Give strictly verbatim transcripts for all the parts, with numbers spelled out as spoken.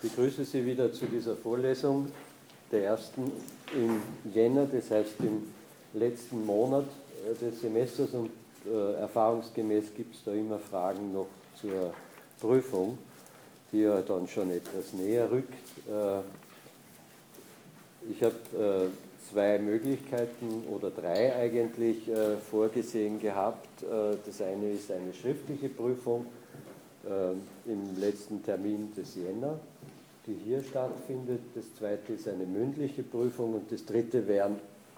Ich begrüße Sie wieder zu dieser Vorlesung, der ersten im Jänner, das heißt im letzten Monat des Semesters, und äh, erfahrungsgemäß gibt es da immer Fragen noch zur Prüfung, die ja dann schon etwas näher rückt. Äh, ich habe äh, zwei Möglichkeiten oder drei eigentlich äh, vorgesehen gehabt. Äh, das eine ist eine schriftliche Prüfung äh, im letzten Termin des Jänner, die hier stattfindet. Das zweite ist eine mündliche Prüfung und das dritte wären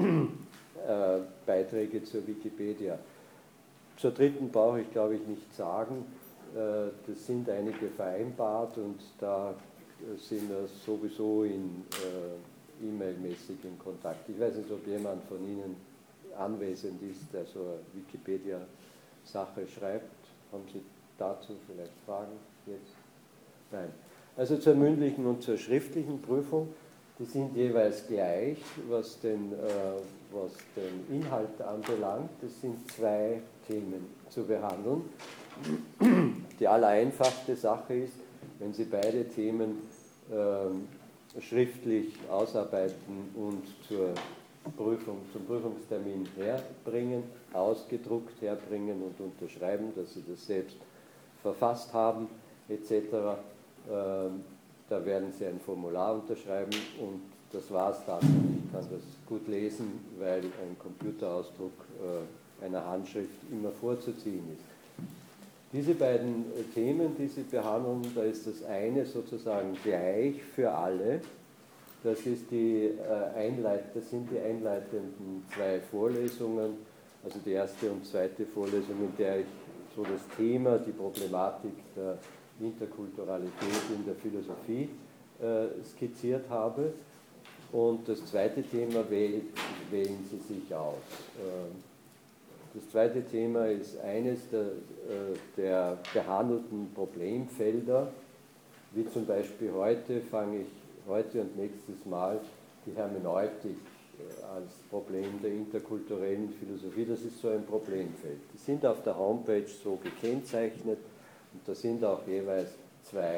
äh, Beiträge zur Wikipedia. Zur dritten brauche ich, glaube ich, nicht sagen. Äh, das sind einige vereinbart und da sind wir sowieso in äh, E-Mail-mäßig in Kontakt. Ich weiß nicht, ob jemand von Ihnen anwesend ist, der so eine Wikipedia-Sache schreibt. Haben Sie dazu vielleicht Fragen jetzt? Nein. Also zur mündlichen und zur schriftlichen Prüfung, die sind jeweils gleich, was den, äh, was den Inhalt anbelangt. Das sind zwei Themen zu behandeln. Die allereinfachste Sache ist, wenn Sie beide Themen äh, schriftlich ausarbeiten und zur Prüfung, zum Prüfungstermin herbringen, ausgedruckt herbringen und unterschreiben, dass Sie das selbst verfasst haben, et cetera. Da werden Sie ein Formular unterschreiben und das war es dann. Ich kann das gut lesen, weil ein Computerausdruck einer Handschrift immer vorzuziehen ist. Diese beiden Themen, die Sie behandeln, da ist das eine sozusagen gleich für alle. Das, ist die Einleit- das sind die einleitenden zwei Vorlesungen, also die erste und zweite Vorlesung, in der ich so das Thema, die Problematik der Interkulturalität in der Philosophie äh, skizziert habe. Und das zweite Thema wählt, wählen Sie sich aus. Äh, das zweite Thema ist eines der, äh, der behandelten Problemfelder, wie zum Beispiel heute fange ich heute und nächstes Mal die Hermeneutik als Problem der interkulturellen Philosophie. Das ist so ein Problemfeld. Die sind auf der Homepage so gekennzeichnet und da sind auch jeweils zwei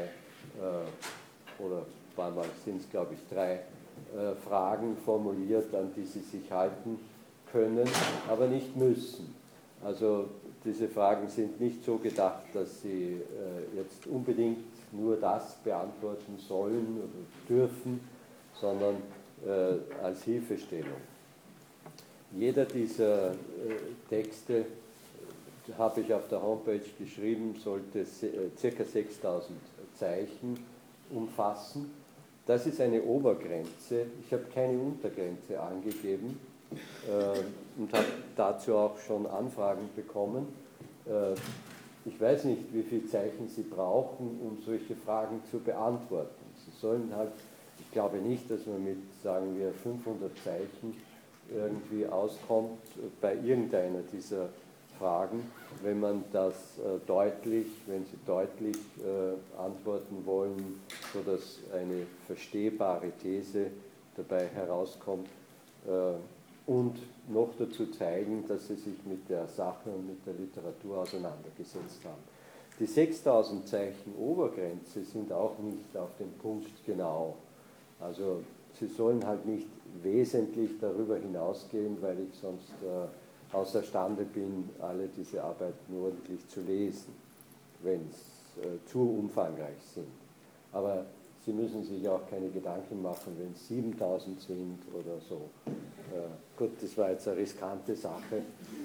äh, oder manchmal sind es, glaube ich, drei äh, Fragen formuliert, an die Sie sich halten können, aber nicht müssen. Also diese Fragen sind nicht so gedacht, dass Sie äh, jetzt unbedingt nur das beantworten sollen oder dürfen, sondern äh, als Hilfestellung. Jeder dieser äh, Texte, äh, habe ich auf der Homepage geschrieben, sollte ca. sechstausend Zeichen umfassen. Das ist eine Obergrenze. Ich habe keine Untergrenze angegeben äh, und habe dazu auch schon Anfragen bekommen. Äh, ich weiß nicht, wie viele Zeichen Sie brauchen, um solche Fragen zu beantworten. Sie sollen halt, ich glaube nicht, dass man mit, sagen wir, fünfhundert Zeichen irgendwie auskommt bei irgendeiner dieser Fragen, wenn man das äh, deutlich, wenn Sie deutlich äh, antworten wollen, sodass eine verstehbare These dabei herauskommt äh, und noch dazu zeigen, dass Sie sich mit der Sache und mit der Literatur auseinandergesetzt haben. Die sechstausend Zeichen Obergrenze sind auch nicht auf den Punkt genau. Also Sie sollen halt nicht wesentlich darüber hinausgehen, weil ich sonst äh, außerstande bin, alle diese Arbeiten ordentlich zu lesen, wenn es äh, zu umfangreich sind. Aber Sie müssen sich auch keine Gedanken machen, wenn es siebentausend sind oder so. Äh, gut, das war jetzt eine riskante Sache.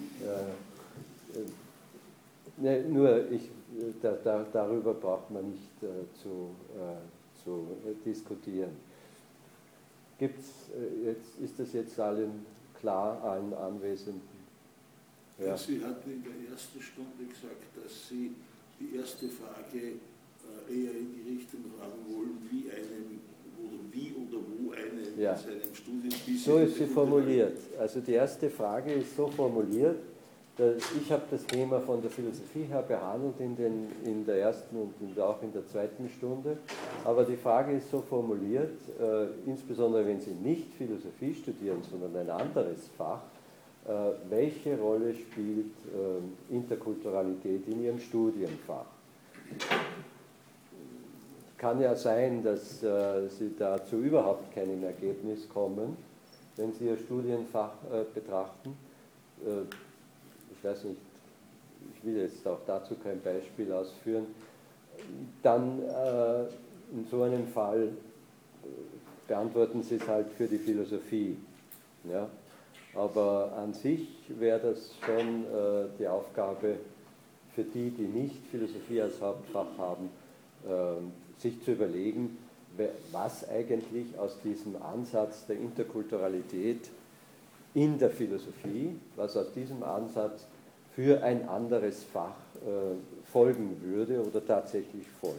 Äh, äh, ne, nur, ich, da, da, darüber braucht man nicht äh, zu, äh, zu äh, diskutieren. Gibt's, äh, jetzt, ist das jetzt allen klar, allen Anwesenden? Ja. Sie hatten in der ersten Stunde gesagt, dass Sie die erste Frage eher in die Richtung fragen wollen, wie einem oder wie oder wo einem ja. in seinem Studium bisher. So ist sie formuliert. Also die erste Frage ist so formuliert, dass ich habe das Thema von der Philosophie her behandelt in, den, in der ersten und auch in der zweiten Stunde, aber die Frage ist so formuliert, äh, insbesondere wenn Sie nicht Philosophie studieren, sondern ein anderes Fach, äh, welche Rolle spielt äh, Interkulturalität in Ihrem Studienfach? kann ja sein, dass äh, Sie da zu überhaupt keinem Ergebnis kommen, wenn Sie Ihr Studienfach äh, betrachten. Äh, ich weiß nicht, ich will jetzt auch dazu kein Beispiel ausführen. Dann äh, in so einem Fall beantworten Sie es halt für die Philosophie. Ja? Aber an sich wäre das schon äh, die Aufgabe für die, die nicht Philosophie als Hauptfach haben, äh, sich zu überlegen, was eigentlich aus diesem Ansatz der Interkulturalität in der Philosophie, was aus diesem Ansatz für ein anderes Fach äh, folgen würde oder tatsächlich folgt.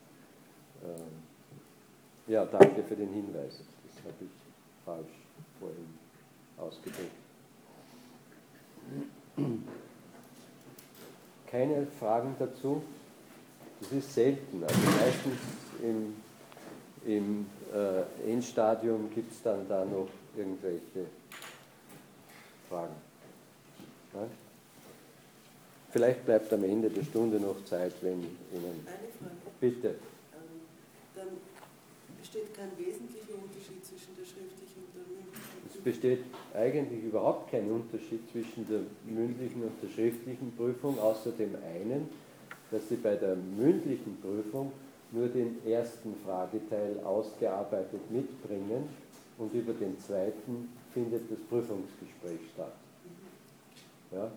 Ähm, ja, danke für den Hinweis. Das habe ich falsch vorhin ausgedrückt. Keine Fragen dazu? Das ist selten. Also meistens im, im äh, Endstadium gibt es dann da noch irgendwelche Fragen. Nein? Vielleicht bleibt am Ende der Stunde noch Zeit, wenn Ihnen... Eine Frage. Bitte. Ähm, dann besteht kein wesentlicher Unterschied zwischen der schriftlichen und der mündlichen Prüfung? Es besteht eigentlich überhaupt kein Unterschied zwischen der mündlichen und der schriftlichen Prüfung, außer dem einen, dass Sie bei der mündlichen Prüfung nur den ersten Frageteil ausgearbeitet mitbringen und über den zweiten findet das Prüfungsgespräch statt. Ja?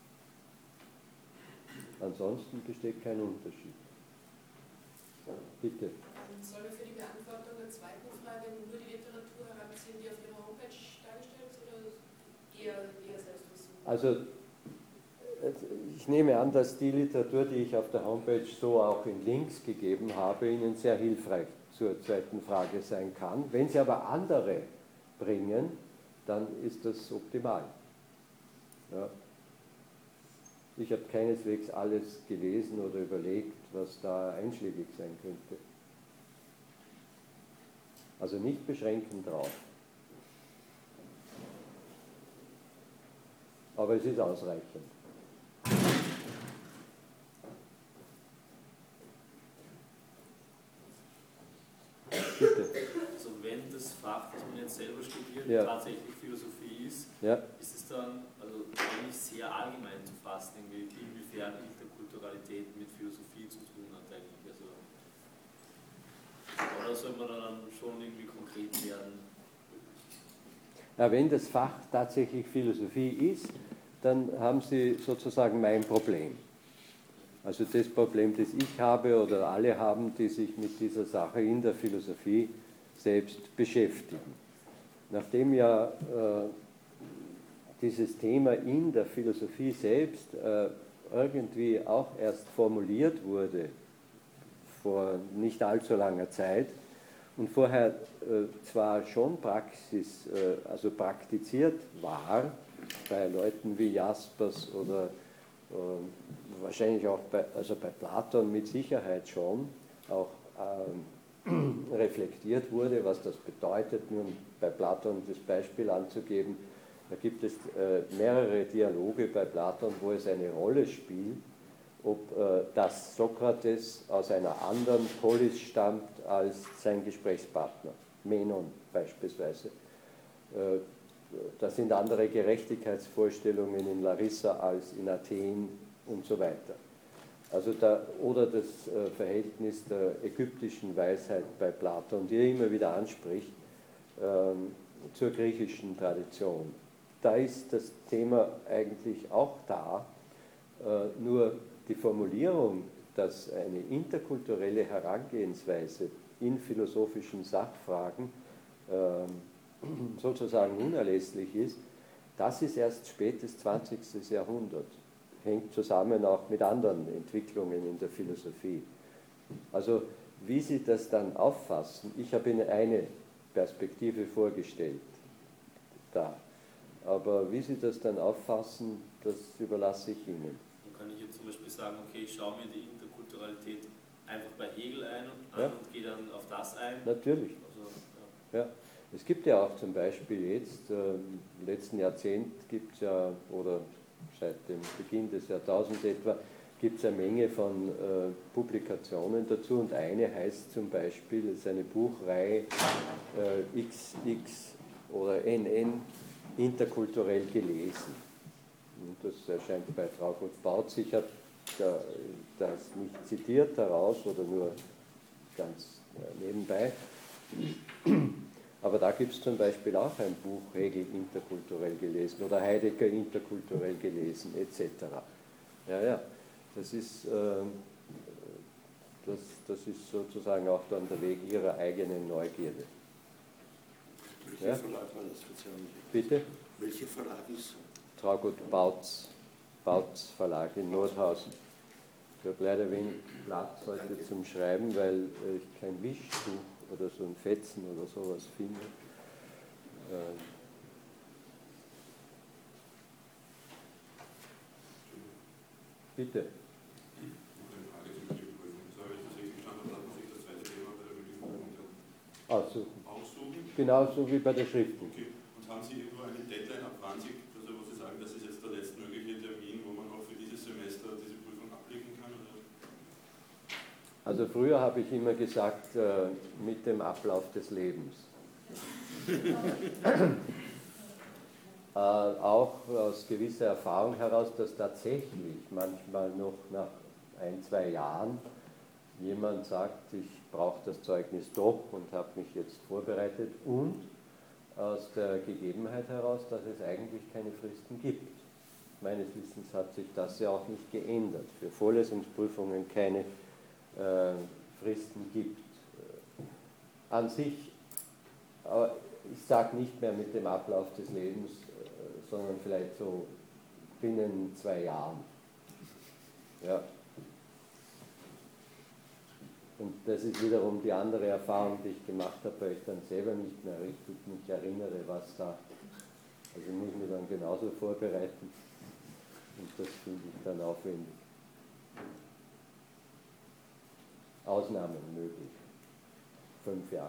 Ansonsten besteht kein Unterschied. Bitte. Soll ich für die Beantwortung der zweiten Frage nur die Literatur heranziehen, die auf Ihrer Homepage dargestellt ist, oder eher, eher Selbstversuch? Also ich nehme an, dass die Literatur, die ich auf der Homepage so auch in Links gegeben habe, Ihnen sehr hilfreich zur zweiten Frage sein kann. Wenn Sie aber andere bringen, dann ist das optimal. Ja. Ich habe keineswegs alles gelesen oder überlegt, was da einschlägig sein könnte. Also nicht beschränken drauf. Aber es ist ausreichend. Bitte. Also wenn das Fach, das man jetzt selber studiert, Ja. tatsächlich Philosophie ist, Ja. ist es dann also eigentlich sehr allgemein zu fassen, inwiefern Interkulturalität mit Philosophie zu tun hat eigentlich. Also, oder soll man dann schon irgendwie konkret werden? Ja, wenn das Fach tatsächlich Philosophie ist, dann haben Sie sozusagen mein Problem. Also das Problem, das ich habe oder alle haben, die sich mit dieser Sache in der Philosophie selbst beschäftigen. Nachdem ja äh, dieses Thema in der Philosophie selbst äh, irgendwie auch erst formuliert wurde, vor nicht allzu langer Zeit, und vorher äh, zwar schon Praxis, äh, also praktiziert war, bei Leuten wie Jaspers oder äh, wahrscheinlich auch bei, also bei Platon mit Sicherheit schon, auch ähm, reflektiert wurde, was das bedeutet, nur um bei Platon das Beispiel anzugeben. Da gibt es äh, mehrere Dialoge bei Platon, wo es eine Rolle spielt, ob äh, das Sokrates aus einer anderen Polis stammt als sein Gesprächspartner, Menon beispielsweise. Äh, da sind andere Gerechtigkeitsvorstellungen in Larissa als in Athen und so weiter. Also da, oder das äh, Verhältnis der ägyptischen Weisheit bei Platon, die er immer wieder anspricht, ähm, zur griechischen Tradition. Da ist das Thema eigentlich auch da, äh, nur die Formulierung, dass eine interkulturelle Herangehensweise in philosophischen Sachfragen äh, sozusagen unerlässlich ist, das ist erst spätes zwanzigstes Jahrhundert. Hängt zusammen auch mit anderen Entwicklungen in der Philosophie. Also wie Sie das dann auffassen, ich habe Ihnen eine Perspektive vorgestellt, da. Aber wie Sie das dann auffassen, das überlasse ich Ihnen. Dann kann ich jetzt zum Beispiel sagen, okay, ich schaue mir die Interkulturalität einfach bei Hegel ein und, Ja. an und gehe dann auf das ein. Natürlich. Also, ja. Ja. Es gibt ja auch zum Beispiel jetzt, äh, im letzten Jahrzehnt gibt es ja, oder seit dem Beginn des Jahrtausends etwa, gibt es eine Menge von äh, Publikationen dazu und eine heißt zum Beispiel, das ist eine Buchreihe äh, X X oder N N, interkulturell gelesen. Und das erscheint bei Traugott Bautz. Ich habe da, das nicht zitiert daraus oder nur ganz äh, nebenbei. Aber da gibt es zum Beispiel auch ein Buch, Hegel interkulturell gelesen oder Heidegger interkulturell gelesen, et cetera. Ja, ja, das ist, äh, das, das ist sozusagen auch dann der Weg ihrer eigenen Neugierde. Welcher ja? Verlag war das? Bitte? Welcher Verlag ist? Traugott Bautz, Bautz Verlag in Nordhausen. Ich habe leider wenig Platz heute Danke. Zum Schreiben, weil äh, ich kein Wischtuch oder so ein Fetzen oder sowas finde. Äh, bitte. Aussuchen. Aussuchen? Genauso wie bei der Schriftbuch. Okay. Und haben Sie irgendwo eine Deadline, ab wann Sie, also wo Sie sagen, das ist jetzt der letztmögliche Termin, wo man auch für dieses Semester diese Prüfung ablegen kann? Oder? Also früher habe ich immer gesagt, äh, mit dem Ablauf des Lebens. äh, auch aus gewisser Erfahrung heraus, dass tatsächlich manchmal noch nach ein, zwei Jahren jemand sagt, ich brauche das Zeugnis doch und habe mich jetzt vorbereitet und aus der Gegebenheit heraus, dass es eigentlich keine Fristen gibt. Meines Wissens hat sich das ja auch nicht geändert. Für Vorlesungsprüfungen keine äh, Fristen gibt. An sich, aber ich sage nicht mehr mit dem Ablauf des Lebens, äh, sondern vielleicht so binnen zwei Jahren. Ja. Und das ist wiederum die andere Erfahrung, die ich gemacht habe, weil ich dann selber nicht mehr richtig mich erinnere, was da. Also ich muss mich dann genauso vorbereiten und das finde ich dann aufwendig. Ausnahmen möglich. Fünf Jahre.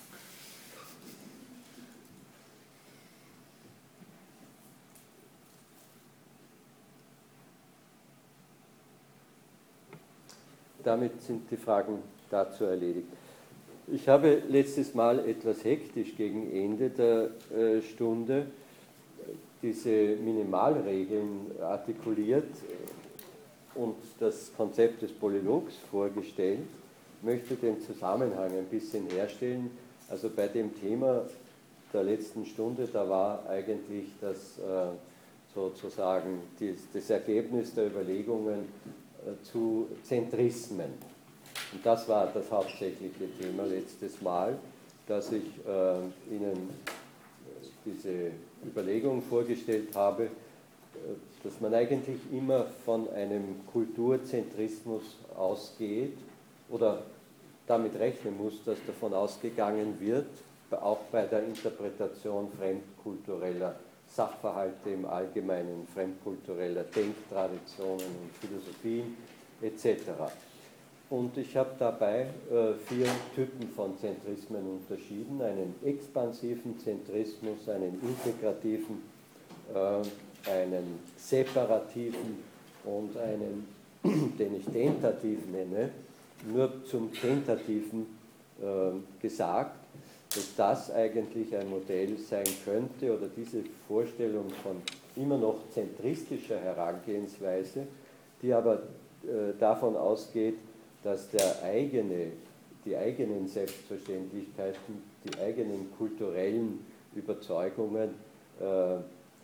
Damit sind die Fragen dazu erledigt. Ich habe letztes Mal etwas hektisch gegen Ende der äh, Stunde diese Minimalregeln artikuliert und das Konzept des Polylogs vorgestellt. Ich möchte den Zusammenhang ein bisschen herstellen. Also bei dem Thema der letzten Stunde, da war eigentlich das äh, sozusagen die, das Ergebnis der Überlegungen zu Zentrismen. Und das war das hauptsächliche Thema letztes Mal, dass ich äh, Ihnen diese Überlegung vorgestellt habe, dass man eigentlich immer von einem Kulturzentrismus ausgeht oder damit rechnen muss, dass davon ausgegangen wird, auch bei der Interpretation fremdkultureller Sachverhalte im Allgemeinen, fremdkultureller Denktraditionen und Philosophien et cetera. Und ich habe dabei äh, vier Typen von Zentrismen unterschieden: einen expansiven Zentrismus, einen integrativen, äh, einen separativen und einen, den ich tentativ nenne. Nur zum Tentativen äh, gesagt, dass das eigentlich ein Modell sein könnte oder diese Vorstellung von immer noch zentristischer Herangehensweise, die aber äh, davon ausgeht, dass der eigene, die eigenen Selbstverständlichkeiten, die eigenen kulturellen Überzeugungen äh,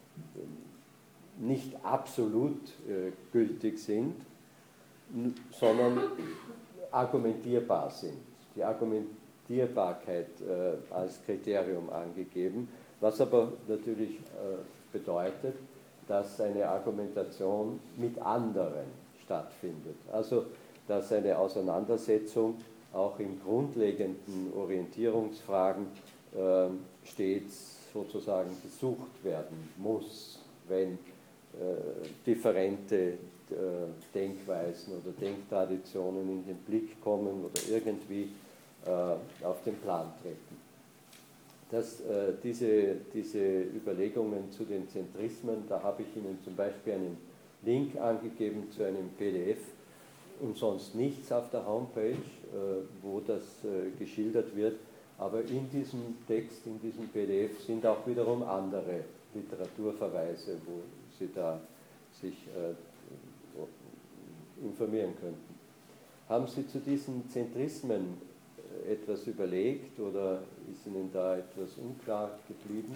nicht absolut äh, gültig sind, sondern argumentierbar sind. Die Argumentierbarkeit äh, als Kriterium angegeben, was aber natürlich äh, bedeutet, dass eine Argumentation mit anderen stattfindet. Also, dass eine Auseinandersetzung auch in grundlegenden Orientierungsfragen äh, stets sozusagen gesucht werden muss, wenn äh, differente äh, Denkweisen oder Denktraditionen in den Blick kommen oder irgendwie äh, auf den Plan treten. Das, äh, diese, diese Überlegungen zu den Zentrismen, da habe ich Ihnen zum Beispiel einen Link angegeben zu einem P D F und sonst nichts auf der Homepage, wo das geschildert wird. Aber in diesem Text, in diesem P D F sind auch wiederum andere Literaturverweise, wo Sie da sich informieren könnten. Haben Sie zu diesen Zentrismen etwas überlegt oder ist Ihnen da etwas unklar geblieben?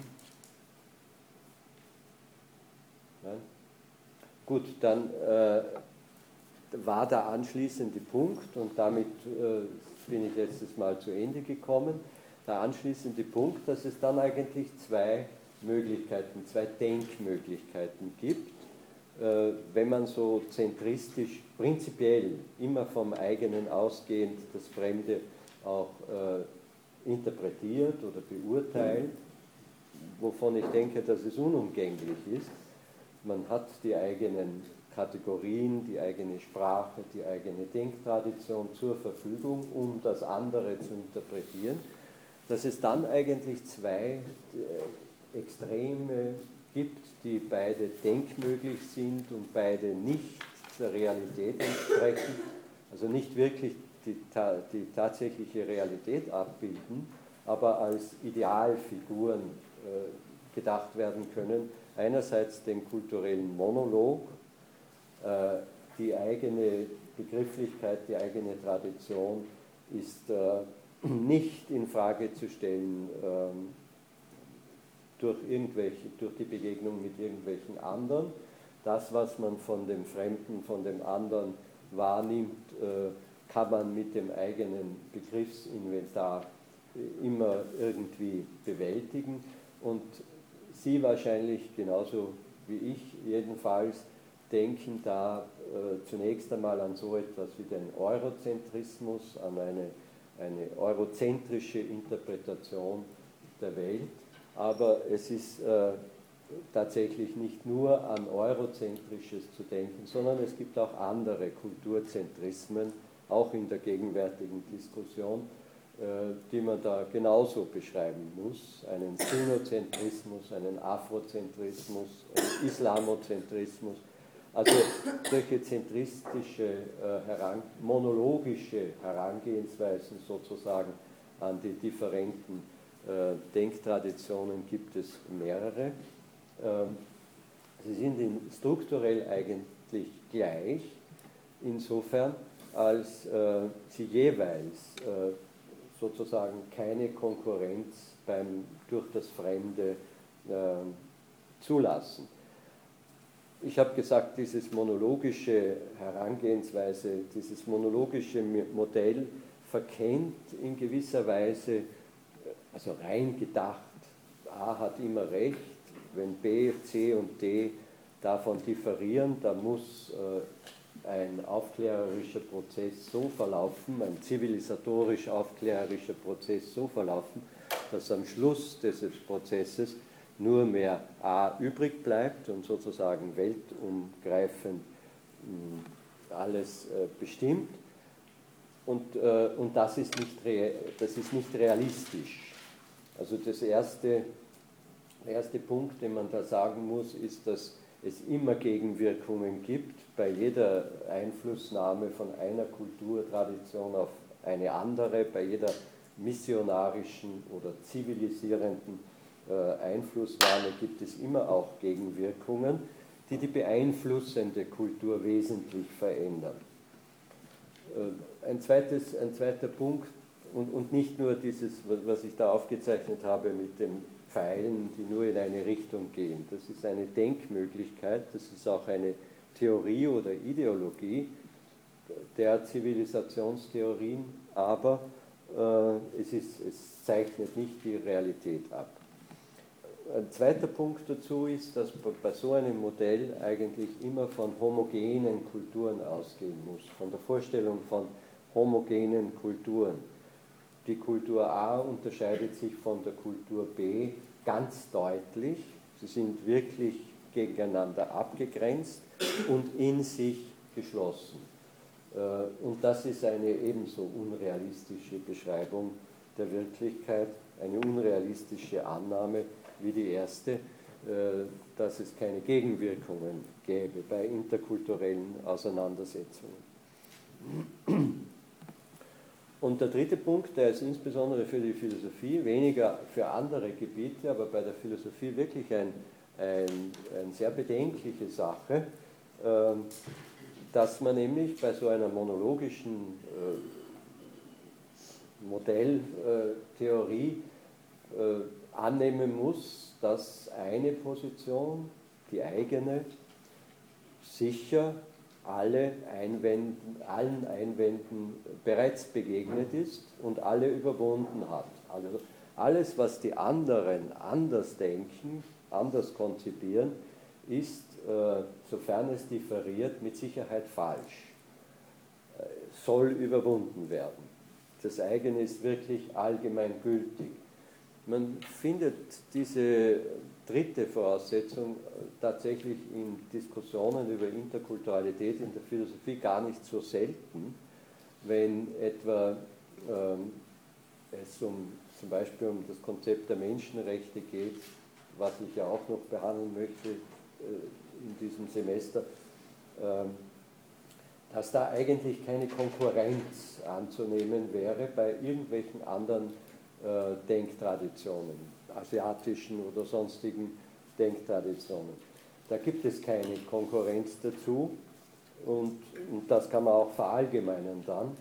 Nein? Gut, dann äh, war der anschließende Punkt, und damit äh, bin ich letztes Mal zu Ende gekommen, der anschließende Punkt, dass es dann eigentlich zwei Möglichkeiten, zwei Denkmöglichkeiten gibt, äh, wenn man so zentristisch, prinzipiell, immer vom eigenen ausgehend das Fremde auch äh, interpretiert oder beurteilt, wovon ich denke, dass es unumgänglich ist. Man hat die eigenen Kategorien, die eigene Sprache, die eigene Denktradition zur Verfügung, um das andere zu interpretieren, dass es dann eigentlich zwei äh, Extreme gibt, die beide denkmöglich sind und beide nicht der Realität entsprechen, also nicht wirklich die, die tatsächliche Realität abbilden, aber als Idealfiguren äh, gedacht werden können. Einerseits den kulturellen Monolog, äh, die eigene Begrifflichkeit, die eigene Tradition ist äh, nicht in Frage zu stellen äh, durch, irgendwelche, durch die Begegnung mit irgendwelchen anderen. Das, was man von dem Fremden, von dem anderen wahrnimmt, äh, kann man mit dem eigenen Begriffsinventar immer irgendwie bewältigen. Und Sie wahrscheinlich genauso wie ich jedenfalls denken da äh, zunächst einmal an so etwas wie den Eurozentrismus, an eine, eine eurozentrische Interpretation der Welt. Aber es ist äh, tatsächlich nicht nur an Eurozentrisches zu denken, sondern es gibt auch andere Kulturzentrismen, auch in der gegenwärtigen Diskussion, die man da genauso beschreiben muss. Einen Sinozentrismus, einen Afrozentrismus, einen Islamozentrismus. Also solche zentristische, heran, monologische Herangehensweisen sozusagen an die differenten Denktraditionen gibt es mehrere. Sie sind strukturell eigentlich gleich, insofern, als äh, sie jeweils äh, sozusagen keine Konkurrenz beim, durch das Fremde äh, zulassen. Ich habe gesagt, dieses monologische Herangehensweise, dieses monologische Modell verkennt in gewisser Weise, also rein gedacht, A hat immer recht, wenn B, C und D davon differieren, da muss äh, ein aufklärerischer Prozess so verlaufen, ein zivilisatorisch aufklärerischer Prozess so verlaufen, dass am Schluss dieses Prozesses nur mehr A übrig bleibt und sozusagen weltumgreifend mh, alles äh, bestimmt. Und, äh, und das, ist nicht das ist nicht realistisch. Also das erste, der erste Punkt, den man da sagen muss, ist, dass es immer Gegenwirkungen gibt bei jeder Einflussnahme von einer Kulturtradition auf eine andere, bei jeder missionarischen oder zivilisierenden äh, Einflussnahme gibt es immer auch Gegenwirkungen, die die beeinflussende Kultur wesentlich verändern. Äh, ein, zweites, ein zweiter Punkt, und, und nicht nur dieses, was ich da aufgezeichnet habe mit den Pfeilen, die nur in eine Richtung gehen. Das ist eine Denkmöglichkeit, das ist auch eine Theorie oder Ideologie der Zivilisationstheorien, aber äh, es, ist, es zeichnet nicht die Realität ab. Ein zweiter Punkt dazu ist, dass bei so einem Modell eigentlich immer von homogenen Kulturen ausgehen muss, von der Vorstellung von homogenen Kulturen. Die Kultur A unterscheidet sich von der Kultur B ganz deutlich. Sie sind wirklich gegeneinander abgegrenzt und in sich geschlossen. Und das ist eine ebenso unrealistische Beschreibung der Wirklichkeit, eine unrealistische Annahme wie die erste. dass es keine Gegenwirkungen gäbe bei interkulturellen Auseinandersetzungen. Und der dritte Punkt, der ist insbesondere für die Philosophie, weniger für andere Gebiete, aber bei der Philosophie wirklich ein, ein, eine sehr bedenkliche Sache, dass man nämlich bei so einer monologischen Modelltheorie annehmen muss, dass eine Position, die eigene, sicher alle Einwänden, allen Einwänden bereits begegnet ist und alle überwunden hat. Also alles, was die anderen anders denken, anders konzipieren, ist, äh, sofern es differiert, mit Sicherheit falsch, äh, soll überwunden werden. Das eigene ist wirklich allgemeingültig. Man findet diese dritte Voraussetzung tatsächlich in Diskussionen über Interkulturalität in der Philosophie gar nicht so selten, wenn etwa ähm, es um, zum Beispiel um das Konzept der Menschenrechte geht, was ich ja auch noch behandeln möchte äh, in diesem Semester, ähm, dass da eigentlich keine Konkurrenz anzunehmen wäre bei irgendwelchen anderen äh, Denktraditionen, asiatischen oder sonstigen Denktraditionen. Da gibt es keine Konkurrenz dazu und, und das kann man auch verallgemeinern dann.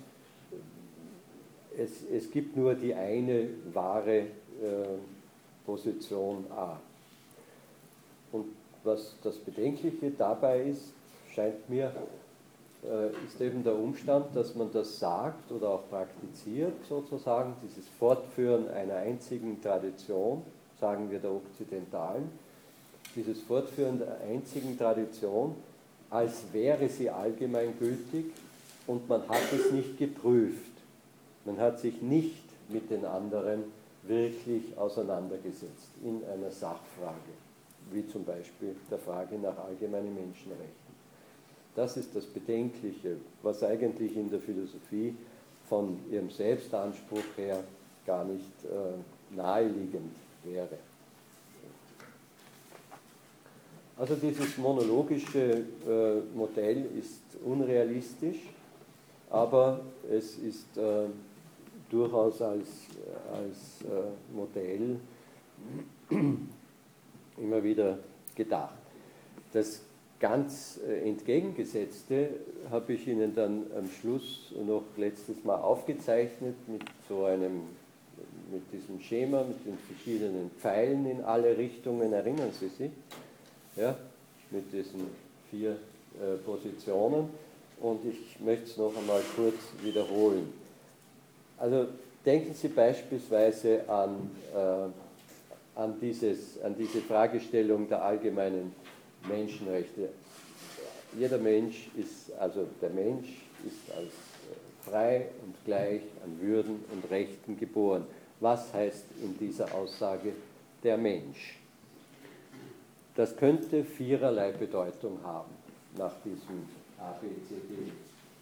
Es, es gibt nur die eine wahre äh, Position A. Und was das Bedenkliche dabei ist, scheint mir, ist eben der Umstand, dass man das sagt oder auch praktiziert, sozusagen, dieses Fortführen einer einzigen Tradition, sagen wir der Okzidentalen, dieses Fortführen der einzigen Tradition, als wäre sie allgemeingültig und man hat es nicht geprüft. Man hat sich nicht mit den anderen wirklich auseinandergesetzt in einer Sachfrage, wie zum Beispiel der Frage nach allgemeinen Menschenrechten. Das ist das Bedenkliche, was eigentlich in der Philosophie von ihrem Selbstanspruch her gar nicht äh, naheliegend wäre. Also dieses monologische äh, Modell ist unrealistisch, aber es ist äh, durchaus als, als äh, Modell immer wieder gedacht. Das ganz Entgegengesetzte habe ich Ihnen dann am Schluss noch letztes Mal aufgezeichnet mit so einem, mit diesem Schema, mit den verschiedenen Pfeilen in alle Richtungen. Erinnern Sie sich? Ja, mit diesen vier äh, Positionen. Und ich möchte es noch einmal kurz wiederholen. Also denken Sie beispielsweise an, äh, an, dieses, an diese Fragestellung der allgemeinen Menschenrechte. Jeder Mensch ist, also der Mensch ist als frei und gleich an Würden und Rechten geboren. Was heißt in dieser Aussage der Mensch? Das könnte viererlei Bedeutung haben nach diesem A B C D.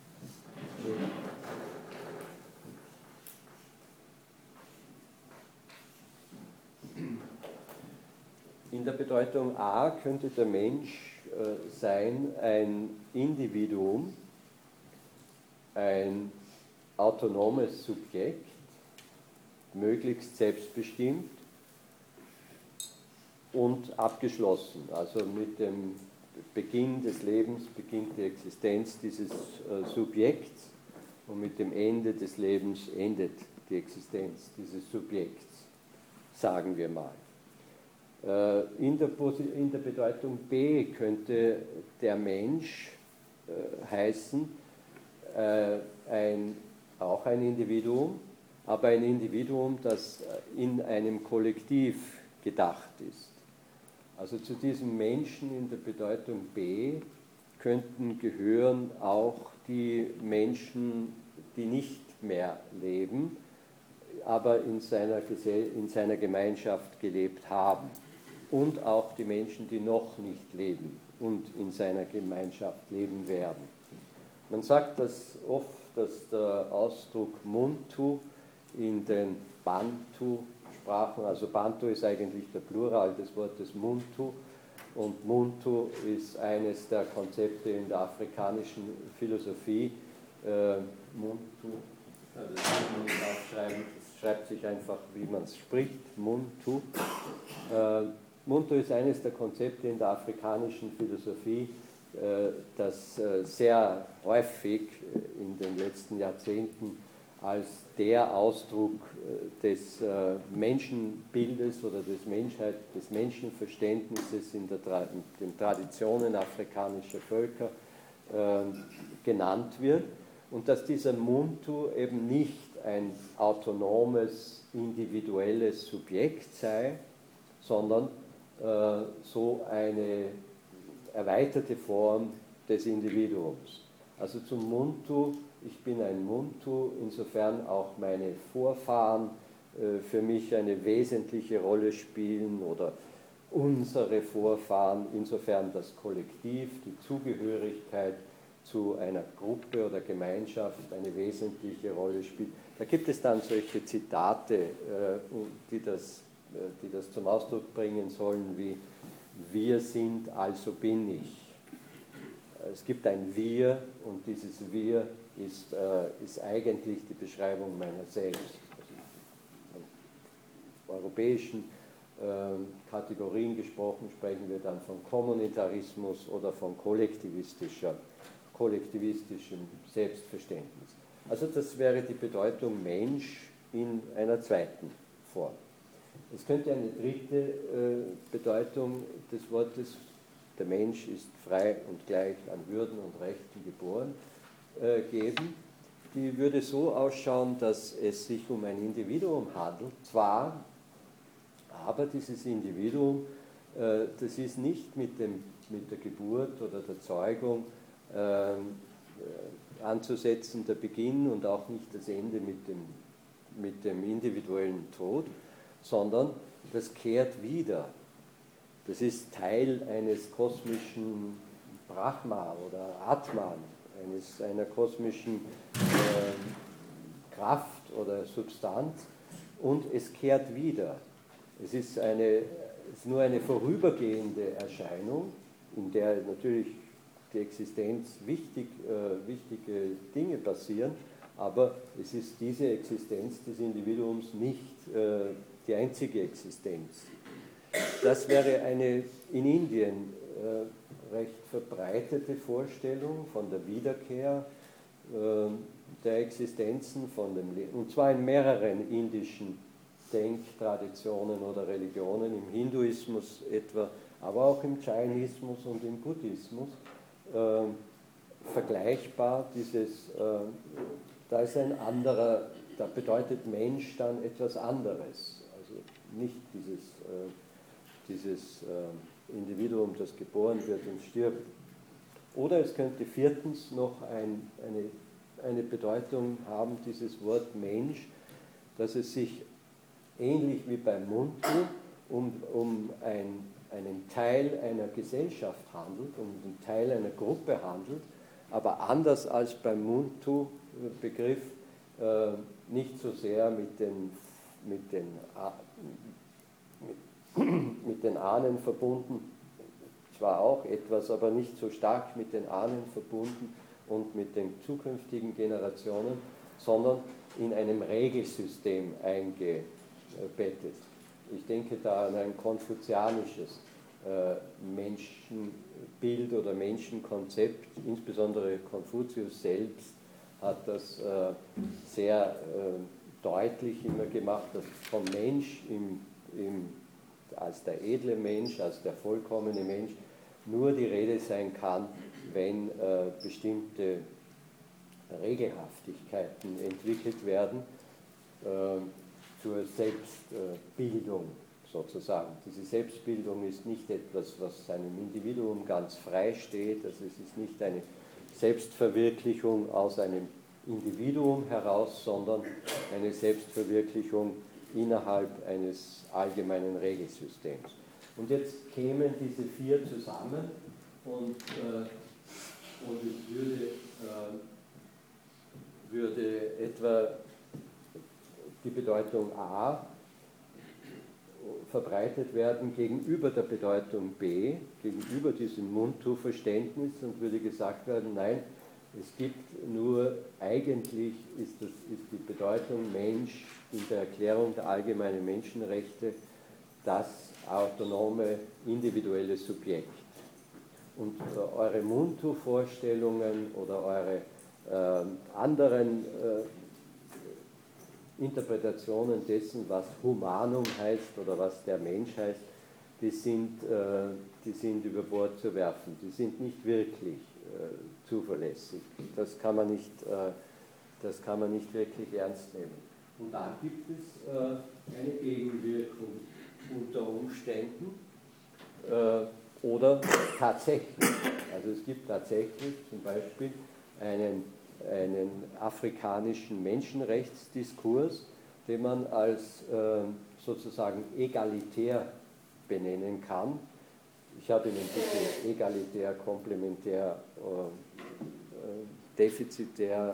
In der Bedeutung A könnte der Mensch äh, sein ein Individuum, ein autonomes Subjekt, möglichst selbstbestimmt und abgeschlossen. Also mit dem Beginn des Lebens beginnt die Existenz dieses äh, Subjekts und mit dem Ende des Lebens endet die Existenz dieses Subjekts, sagen wir mal. In der, in der Bedeutung B könnte der Mensch äh, heißen, äh, ein, auch ein Individuum, aber ein Individuum, das in einem Kollektiv gedacht ist. Also zu diesem Menschen in der Bedeutung B könnten gehören auch die Menschen, die nicht mehr leben, aber in seiner, in seiner Gemeinschaft gelebt haben. Und auch die Menschen, die noch nicht leben und in seiner Gemeinschaft leben werden. Man sagt das oft, dass der Ausdruck Muntu in den Bantu-Sprachen Sprachen. Also Bantu ist eigentlich der Plural des Wortes Muntu und Muntu ist eines der Konzepte in der afrikanischen Philosophie. Äh, Muntu, ja, das kann man nicht aufschreiben, das schreibt sich einfach, wie man es spricht, Muntu. Äh, Muntu ist eines der Konzepte in der afrikanischen Philosophie, äh, das äh, sehr häufig in den letzten Jahrzehnten als der Ausdruck des äh, Menschenbildes oder des, Menschheit, des Menschenverständnisses in, der, in den Traditionen afrikanischer Völker äh, genannt wird und dass dieser Muntu eben nicht ein autonomes, individuelles Subjekt sei, sondern äh, so eine erweiterte Form des Individuums. Also zum Muntu, ich bin ein Muntu, insofern auch meine Vorfahren äh, für mich eine wesentliche Rolle spielen oder unsere Vorfahren, insofern das Kollektiv, die Zugehörigkeit zu einer Gruppe oder Gemeinschaft eine wesentliche Rolle spielt. Da gibt es dann solche Zitate, äh, die, das, äh, die das zum Ausdruck bringen sollen, wie wir sind, also bin ich. Es gibt ein Wir und dieses Wir ist, äh, ist eigentlich die Beschreibung meiner selbst. Also in europäischen äh, Kategorien gesprochen sprechen wir dann von Kommunitarismus oder von kollektivistischer, kollektivistischem Selbstverständnis. Also das wäre die Bedeutung Mensch in einer zweiten Form. Es könnte eine dritte äh, Bedeutung des Wortes der Mensch ist frei und gleich an Würden und Rechten geboren, äh, geben. Die würde so ausschauen, dass es sich um ein Individuum handelt, zwar, aber dieses Individuum, äh, das ist nicht mit, dem, mit der Geburt oder der Zeugung äh, anzusetzen, der Beginn und auch nicht das Ende mit dem, mit dem individuellen Tod, sondern das kehrt wieder. Das ist Teil eines kosmischen Brahma oder Atman, eines, einer kosmischen äh, Kraft oder Substanz und es kehrt wieder. Es ist, eine, es ist nur eine vorübergehende Erscheinung, in der natürlich die Existenz wichtig, äh, wichtige Dinge passieren, aber es ist diese Existenz des Individuums nicht äh, die einzige Existenz. Das wäre eine in Indien äh, recht verbreitete Vorstellung von der Wiederkehr äh, der Existenzen, von dem Le- und zwar in mehreren indischen Denktraditionen oder Religionen, im Hinduismus etwa, aber auch im Jainismus und im Buddhismus, äh, vergleichbar. Dieses, äh, da ist ein anderer, da bedeutet Mensch dann etwas anderes, also nicht dieses äh, dieses äh, Individuum, das geboren wird und stirbt. Oder es könnte viertens noch ein, eine, eine Bedeutung haben, dieses Wort Mensch, dass es sich ähnlich wie beim Muntu um, um ein, einen Teil einer Gesellschaft handelt, um einen Teil einer Gruppe handelt, aber anders als beim Muntu-Begriff äh, nicht so sehr mit den, mit den mit den Ahnen verbunden, zwar auch etwas, aber nicht so stark mit den Ahnen verbunden und mit den zukünftigen Generationen, sondern in einem Regelsystem eingebettet. Ich denke da an ein konfuzianisches äh, Menschenbild oder Menschenkonzept, insbesondere Konfuzius selbst hat das äh, sehr äh, deutlich immer gemacht, dass vom Mensch im, im als der edle Mensch, als der vollkommene Mensch, nur die Rede sein kann, wenn äh, bestimmte Regelhaftigkeiten entwickelt werden äh, zur Selbstbildung äh, sozusagen. Diese Selbstbildung ist nicht etwas, was einem Individuum ganz frei steht, also es ist nicht eine Selbstverwirklichung aus einem Individuum heraus, sondern eine Selbstverwirklichung innerhalb eines allgemeinen Regelsystems. Und jetzt kämen diese vier zusammen und, äh, und es würde, äh, würde etwa die Bedeutung A verbreitet werden gegenüber der Bedeutung B, gegenüber diesem Muntu-Verständnis, und würde gesagt werden, nein, es gibt nur, eigentlich ist, das, ist die Bedeutung Mensch in der Erklärung der allgemeinen Menschenrechte das autonome, individuelle Subjekt. Und äh, eure Muntu-Vorstellungen oder eure äh, anderen äh, Interpretationen dessen, was Humanum heißt oder was der Mensch heißt, die sind, äh, die sind über Bord zu werfen. Die sind nicht wirklich äh, zuverlässig. Das kann man nicht, äh, das kann man nicht wirklich ernst nehmen. Und da gibt es äh, eine Gegenwirkung unter Umständen äh, oder tatsächlich. Also es gibt tatsächlich zum Beispiel einen, einen afrikanischen Menschenrechtsdiskurs, den man als äh, sozusagen egalitär benennen kann. Ich habe Ihnen bitte egalitär, komplementär, äh, defizitär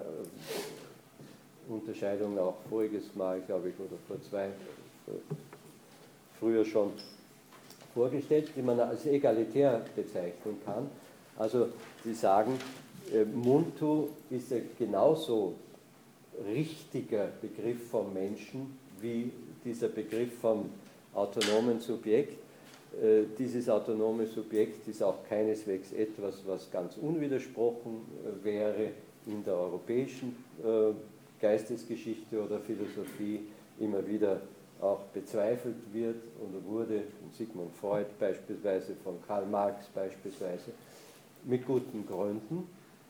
äh, Unterscheidung auch voriges Mal, glaube ich, oder vor zwei, äh, früher schon vorgestellt, die man als egalitär bezeichnen kann. Also die sagen, äh, Muntu ist ein genauso richtiger Begriff vom Menschen wie dieser Begriff vom autonomen Subjekt. Äh, dieses autonome Subjekt ist auch keineswegs etwas, was ganz unwidersprochen äh, wäre in der europäischen äh, Geistesgeschichte oder Philosophie immer wieder auch bezweifelt wird oder wurde, von Sigmund Freud beispielsweise, von Karl Marx beispielsweise, mit guten Gründen.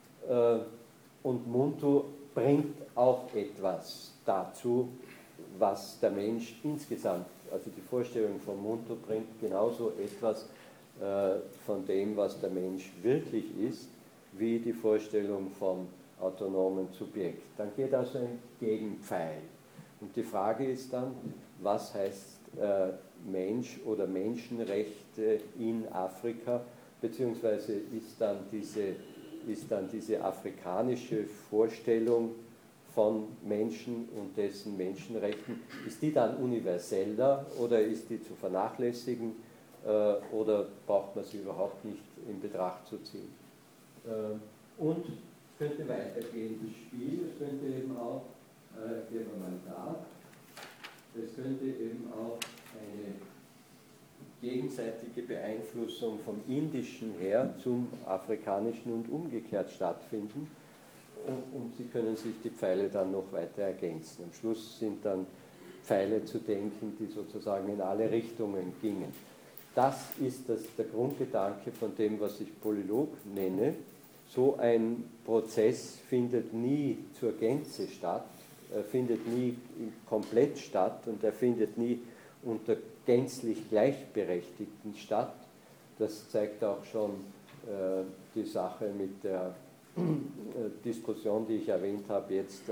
Und Muntu bringt auch etwas dazu, was der Mensch insgesamt, also die Vorstellung von Muntu bringt genauso etwas von dem, was der Mensch wirklich ist, wie die Vorstellung vom autonomen Subjekt. Dann geht also ein Gegenpfeil. Und die Frage ist dann, was heißt äh, Mensch oder Menschenrechte in Afrika, beziehungsweise ist dann, diese, ist dann diese afrikanische Vorstellung von Menschen und dessen Menschenrechten, ist die dann universeller oder ist die zu vernachlässigen äh, oder braucht man sie überhaupt nicht in Betracht zu ziehen? Äh, und es könnte weitergehen, das Spiel, es könnte eben auch, äh, gehen wir mal da, es könnte eben auch eine gegenseitige Beeinflussung vom Indischen her zum Afrikanischen und umgekehrt stattfinden. Und, und Sie können sich die Pfeile dann noch weiter ergänzen. Am Schluss sind dann Pfeile zu denken, die sozusagen in alle Richtungen gingen. Das ist das, der Grundgedanke von dem, was ich Polylog nenne. So ein Prozess findet nie zur Gänze statt, er findet nie komplett statt und er findet nie unter gänzlich Gleichberechtigten statt. Das zeigt auch schon äh, die Sache mit der äh, Diskussion, die ich erwähnt habe, jetzt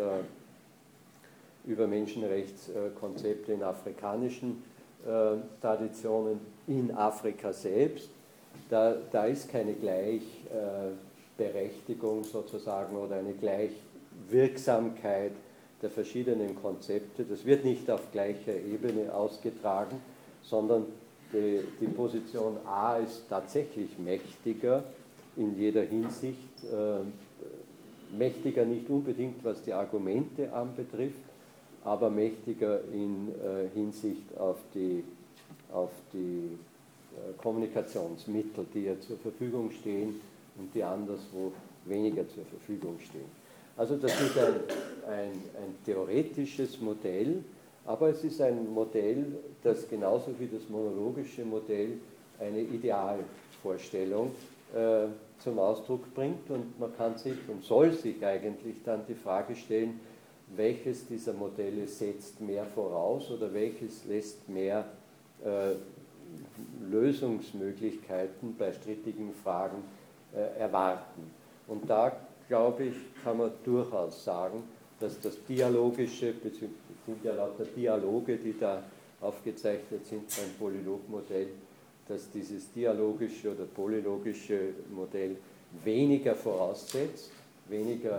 äh, über Menschenrechtskonzepte in afrikanischen äh, Traditionen in Afrika selbst. Da, da ist keine Gleichberechtigung sozusagen oder eine Gleichwirksamkeit der verschiedenen Konzepte. Das wird nicht auf gleicher Ebene ausgetragen, sondern die, die Position A ist tatsächlich mächtiger in jeder Hinsicht, äh, mächtiger nicht unbedingt, was die Argumente anbetrifft, aber mächtiger in äh, Hinsicht auf die, auf die äh, Kommunikationsmittel, die ihr zur Verfügung stehen und die anderswo weniger zur Verfügung stehen. Also das ist ein, ein, ein theoretisches Modell, aber es ist ein Modell, das genauso wie das monologische Modell eine Idealvorstellung äh, zum Ausdruck bringt und man kann sich und soll sich eigentlich dann die Frage stellen, welches dieser Modelle setzt mehr voraus oder welches lässt mehr äh, Lösungsmöglichkeiten bei strittigen Fragen äh, erwarten. Und da glaube ich, kann man durchaus sagen, dass das Dialogische, beziehungsweise es sind ja lauter Dialoge, die da aufgezeichnet sind beim Polylog-Modell, dass dieses dialogische oder polylogische Modell weniger voraussetzt, weniger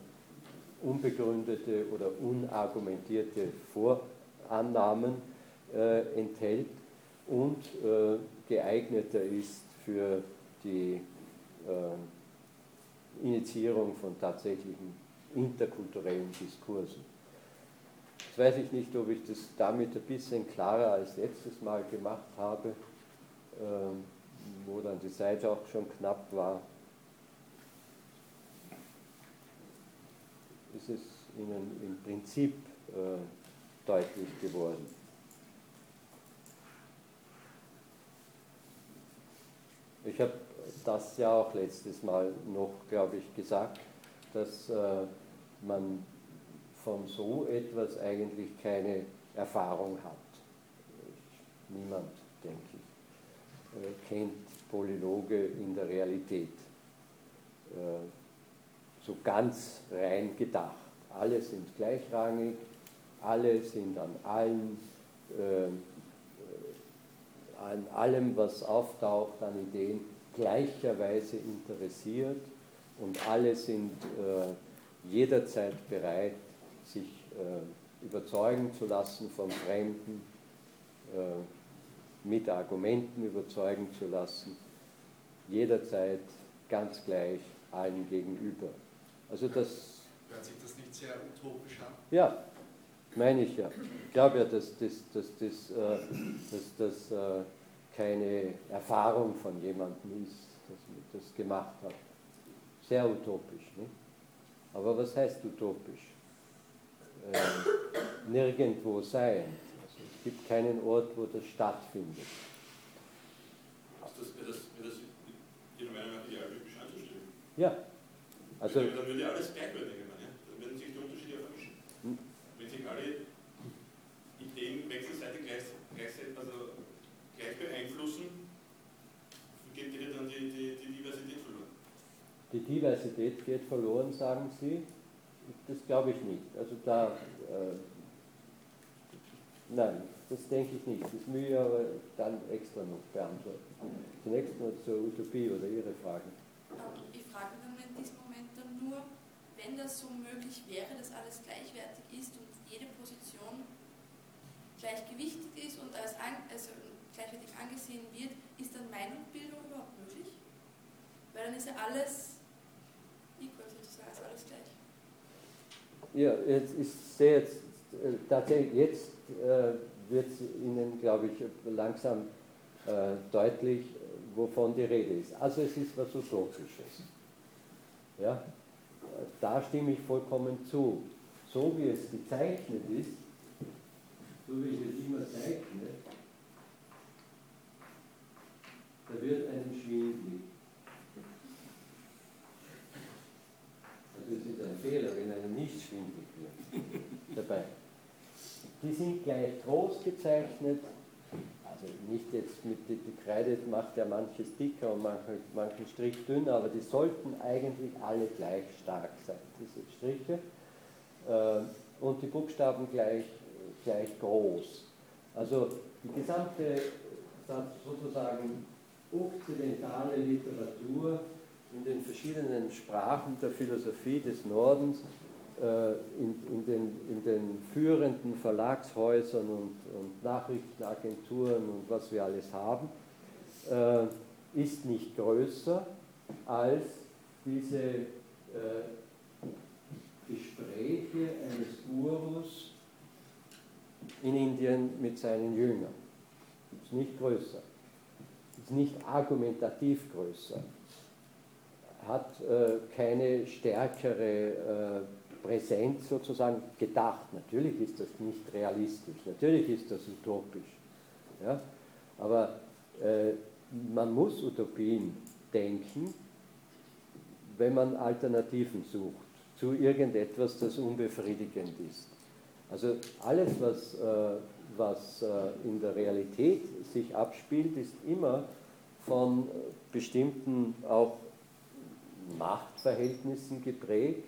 äh, unbegründete oder unargumentierte Vorannahmen äh, enthält und äh, geeigneter ist für die äh, Initiierung von tatsächlichen interkulturellen Diskursen. Jetzt weiß ich nicht, ob ich das damit ein bisschen klarer als letztes Mal gemacht habe, äh, wo dann die Zeit auch schon knapp war. Ist es Ihnen im Prinzip äh, deutlich geworden? Ich habe das ja auch letztes Mal noch, glaube ich, gesagt, dass äh, man von so etwas eigentlich keine Erfahrung hat. Niemand, denke ich, äh, kennt Polyloge in der Realität. Äh, so ganz rein gedacht. Alle sind gleichrangig, alle sind an allen, äh, an allem, was auftaucht, an Ideen, gleicherweise interessiert und alle sind äh, jederzeit bereit, sich äh, überzeugen zu lassen vom Fremden, äh, mit Argumenten überzeugen zu lassen, jederzeit ganz gleich allen gegenüber. Also das... Hört sich das nicht sehr utopisch an? Ja, meine ich ja. Ich glaube ja, dass das, dass das, äh, dass das äh, keine Erfahrung von jemandem ist, dass das gemacht hat. Sehr utopisch. Nicht? Aber was heißt utopisch? Äh, nirgendwo sein. Also es gibt keinen Ort, wo das stattfindet. Ist das, wäre das, wäre das Ihrer Meinung nach idealtypisch anzustellen? Ja. Also, dann würde ja alles gleichwertig sein, ja? Dann würden sich die Unterschiede vermischen. Hm. Wenn sich alle Ideen wechselseitig gleich, gleich, also gleich beeinflussen, geht dann die, die, die Diversität verloren. Die Diversität geht verloren, sagen Sie? Das glaube ich nicht. Also da, äh, nein, das denke ich nicht. Das mühe ich aber dann extra noch beantworten. Zunächst mal zur Utopie oder Ihre Fragen. Ich frage mich dann in diesem Moment dann nur, wenn das so möglich wäre, dass alles gleichwertig ist und jede Position gleichgewichtig ist und als, an, also gleichwertig angesehen wird, ist dann Meinungsbildung überhaupt möglich? Weil dann ist ja alles equal sozusagen, ist alles gleich. Ja, jetzt, ich sehe jetzt, äh, tatsächlich, jetzt äh, wird Ihnen, glaube ich, langsam äh, deutlich, wovon die Rede ist. Also es ist was Utopisches. Ja? Da stimme ich vollkommen zu. So wie es gezeichnet ist, so wie ich es immer zeichne, da wird einem schwindelig. Also es ist ein Fehler, wenn einem nicht schwindelig wird dabei. Die sind gleich groß gezeichnet, also nicht jetzt mit die, die Kreide macht ja manches dicker und manchen, manchen Strich dünner, aber die sollten eigentlich alle gleich stark sein, diese Striche. Äh, und die Buchstaben gleich, gleich groß. Also die gesamte sozusagen okzidentale Literatur in den verschiedenen Sprachen der Philosophie des Nordens, äh, in, in, den, in den führenden Verlagshäusern und, und Nachrichtenagenturen und was wir alles haben, äh, ist nicht größer als diese äh, Gespräche eines Gurus in Indien mit seinen Jüngern. Ist nicht größer. Ist nicht argumentativ größer. Hat äh, keine stärkere äh, Präsenz sozusagen gedacht. Natürlich ist das nicht realistisch, natürlich ist das utopisch. Ja? Aber äh, man muss Utopien denken, wenn man Alternativen sucht zu irgendetwas, das unbefriedigend ist. Also alles, was, äh, was äh, in der Realität sich abspielt, ist immer von bestimmten auch Machtverhältnissen geprägt,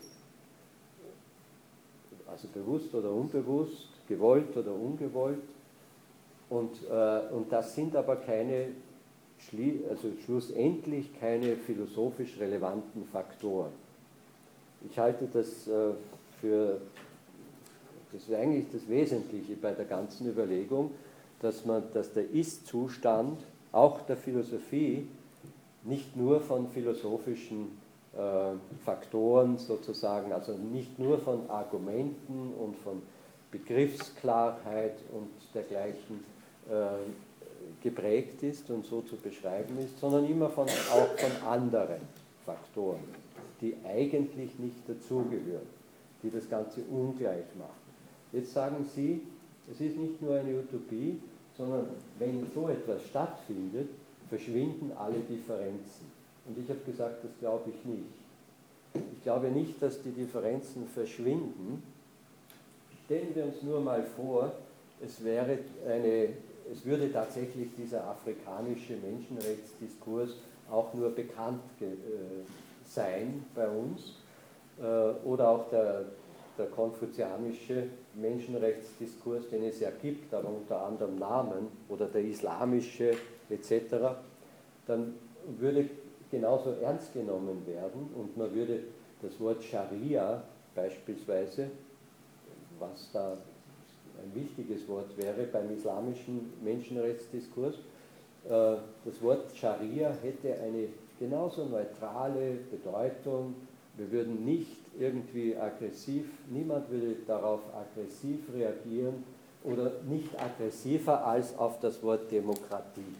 also bewusst oder unbewusst, gewollt oder ungewollt. Und, äh, und das sind aber keine, also schlussendlich keine philosophisch relevanten Faktoren. Ich halte das äh, für, das ist eigentlich das Wesentliche bei der ganzen Überlegung, dass, man, dass der Ist-Zustand auch der Philosophie nicht nur von philosophischen äh, Faktoren sozusagen, also nicht nur von Argumenten und von Begriffsklarheit und dergleichen äh, geprägt ist und so zu beschreiben ist, sondern immer von, auch von anderen Faktoren, die eigentlich nicht dazugehören, die das Ganze ungleich machen. Jetzt sagen Sie, es ist nicht nur eine Utopie, sondern wenn so etwas stattfindet, verschwinden alle Differenzen. Und ich habe gesagt, das glaube ich nicht. Ich glaube nicht, dass die Differenzen verschwinden. Stellen wir uns nur mal vor, es, wäre eine, es würde tatsächlich dieser afrikanische Menschenrechtsdiskurs auch nur bekannt äh, sein bei uns, äh, oder auch der, der konfuzianische Menschenrechtsdiskurs, den es ja gibt, aber unter anderem Namen, oder der islamische et cetera, dann würde genauso ernst genommen werden und man würde das Wort Scharia beispielsweise, was da ein wichtiges Wort wäre beim islamischen Menschenrechtsdiskurs, das Wort Scharia hätte eine genauso neutrale Bedeutung. Wir würden nicht irgendwie aggressiv, niemand würde darauf aggressiv reagieren oder nicht aggressiver als auf das Wort Demokratie.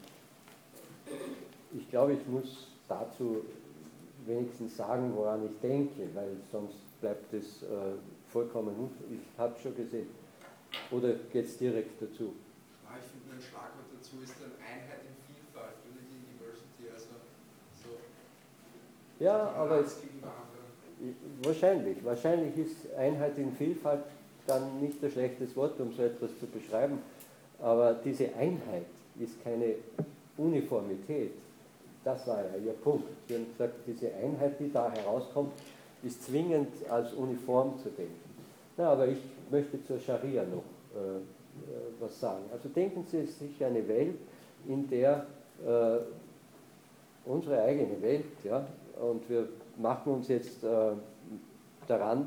Ich glaube, ich muss dazu wenigstens sagen, woran ich denke, weil sonst bleibt es äh, vollkommen unver... Ich habe schon gesehen. Oder geht es direkt dazu? Ja, ich finde, ein Schlagwort dazu ist dann Einheit in Vielfalt, Unity in Diversity, also so. Ja, aber es, gegenüber anderen. wahrscheinlich. Wahrscheinlich ist Einheit in Vielfalt dann nicht ein schlechtes Wort, um so etwas zu beschreiben. Aber diese Einheit ist keine Uniformität. Das war ja Ihr Punkt. Sie haben gesagt, diese Einheit, die da herauskommt, ist zwingend als uniform zu denken. Na, aber ich möchte zur Scharia noch äh, was sagen. Also denken Sie sich eine Welt, in der äh, unsere eigene Welt, ja, und wir machen uns jetzt äh, daran,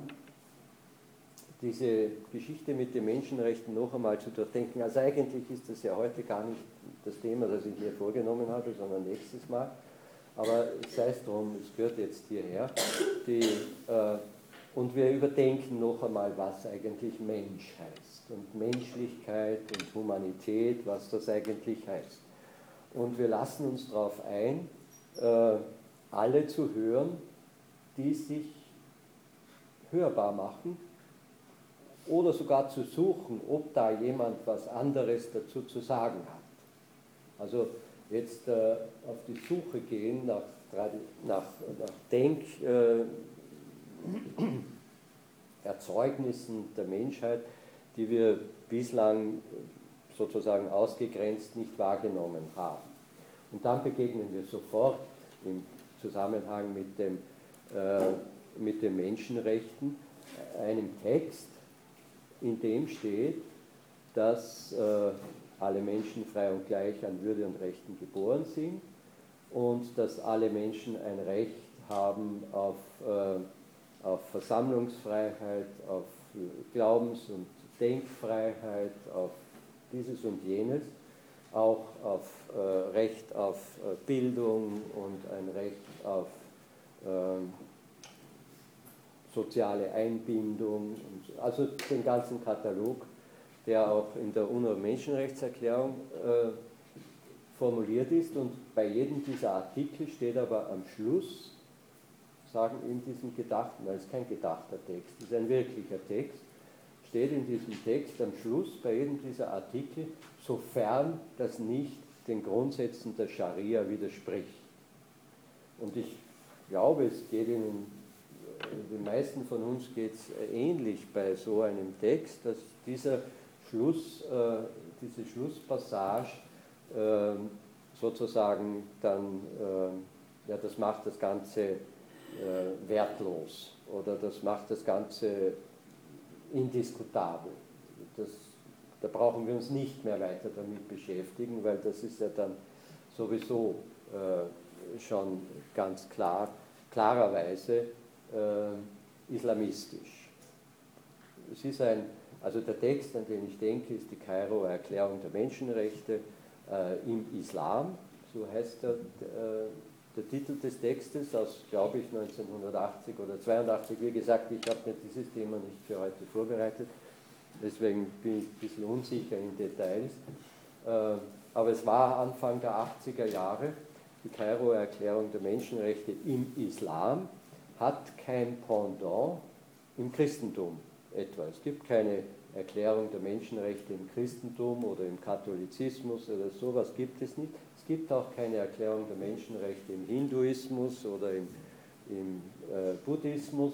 diese Geschichte mit den Menschenrechten noch einmal zu durchdenken. Also eigentlich ist das ja heute gar nicht das Thema, das ich mir vorgenommen habe, sondern nächstes Mal. Aber sei es drum, es gehört jetzt hierher. Die, äh, und wir überdenken noch einmal, was eigentlich Mensch heißt und Menschlichkeit und Humanität, was das eigentlich heißt. Und wir lassen uns darauf ein, äh, alle zu hören, die sich hörbar machen, oder sogar zu suchen, ob da jemand was anderes dazu zu sagen hat. Also jetzt äh, auf die Suche gehen nach, nach, nach Denkerzeugnissen äh, der Menschheit, die wir bislang sozusagen ausgegrenzt nicht wahrgenommen haben. Und dann begegnen wir sofort im Zusammenhang mit, dem, äh, mit den Menschenrechten einem Text, in dem steht, dass äh, alle Menschen frei und gleich an Würde und Rechten geboren sind und dass alle Menschen ein Recht haben auf, äh, auf Versammlungsfreiheit, auf Glaubens- und Denkfreiheit, auf dieses und jenes, auch auf äh, Recht auf äh, Bildung und ein Recht auf äh, soziale Einbindung, und also den ganzen Katalog, der auch in der UNO-Menschenrechtserklärung äh, formuliert ist. Und bei jedem dieser Artikel steht aber am Schluss, sagen in diesem gedachten, weil es kein gedachter Text ist, ein wirklicher Text, steht in diesem Text am Schluss bei jedem dieser Artikel, sofern das nicht den Grundsätzen der Scharia widerspricht. Und ich glaube, es geht Ihnen, den meisten von uns geht es ähnlich bei so einem Text, dass dieser Schluss, äh, diese Schlusspassage äh, sozusagen dann, äh, ja, das macht das Ganze äh, wertlos oder das macht das Ganze indiskutabel. Das, da brauchen wir uns nicht mehr weiter damit beschäftigen, weil das ist ja dann sowieso äh, schon ganz klar, klarerweise äh, islamistisch. Es ist ein Also der Text, an den ich denke, ist die Kairoer Erklärung der Menschenrechte äh, im Islam, so heißt der, äh, der Titel des Textes aus, glaube ich, neunzehnhundertachtzig oder zweiundachtzig. Wie gesagt, ich habe mir dieses Thema nicht für heute vorbereitet, deswegen bin ich ein bisschen unsicher in Details. Äh, aber es war Anfang der achtziger Jahre, die Kairoer Erklärung der Menschenrechte im Islam, hat kein Pendant im Christentum etwa. Es gibt keine Erklärung der Menschenrechte im Christentum oder im Katholizismus oder sowas gibt es nicht. Es gibt auch keine Erklärung der Menschenrechte im Hinduismus oder im, im äh, Buddhismus,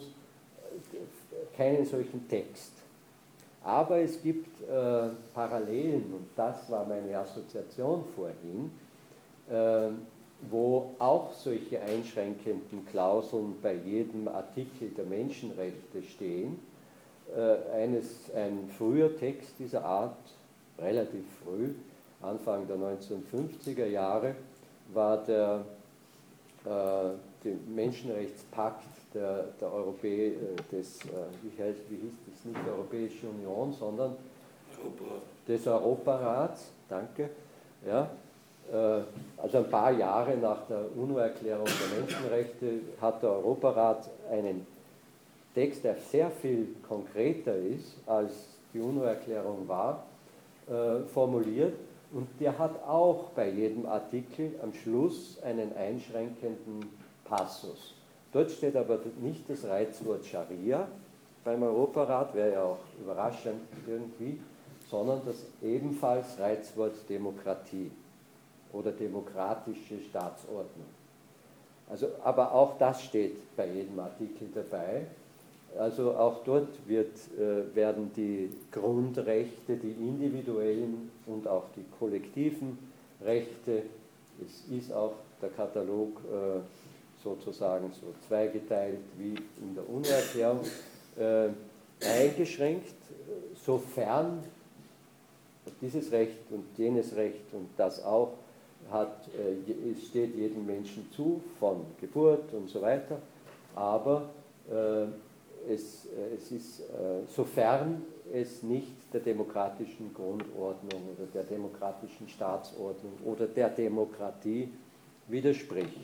keinen solchen Text. Aber es gibt äh, Parallelen, und das war meine Assoziation vorhin, äh, wo auch solche einschränkenden Klauseln bei jedem Artikel der Menschenrechte stehen. Äh, eines, ein früher Text dieser Art, relativ früh, Anfang der neunzehnhundertfünfziger Jahre, war der, äh, der Menschenrechtspakt der, der Europä äh, des, äh, wie, heißt, wie hieß das, nicht der Europäischen Union, sondern Europa. des Europarats, danke, ja. Also ein paar Jahre nach der UNO-Erklärung der Menschenrechte hat der Europarat einen Text, der sehr viel konkreter ist, als die UNO-Erklärung war, äh, formuliert. Und der hat auch bei jedem Artikel am Schluss einen einschränkenden Passus. Dort steht aber nicht das Reizwort Scharia beim Europarat, wäre ja auch überraschend irgendwie, sondern das ebenfalls Reizwort Demokratie oder demokratische Staatsordnung. Also, aber auch das steht bei jedem Artikel dabei. Also auch dort wird, äh, werden die Grundrechte, die individuellen und auch die kollektiven Rechte, es ist auch der Katalog äh, sozusagen so zweigeteilt wie in der UNO-Erklärung, äh, eingeschränkt, sofern dieses Recht und jenes Recht und das auch hat, äh, es steht jedem Menschen zu, von Geburt und so weiter, aber äh, es, äh, es ist, äh, sofern es nicht der demokratischen Grundordnung oder der demokratischen Staatsordnung oder der Demokratie widerspricht.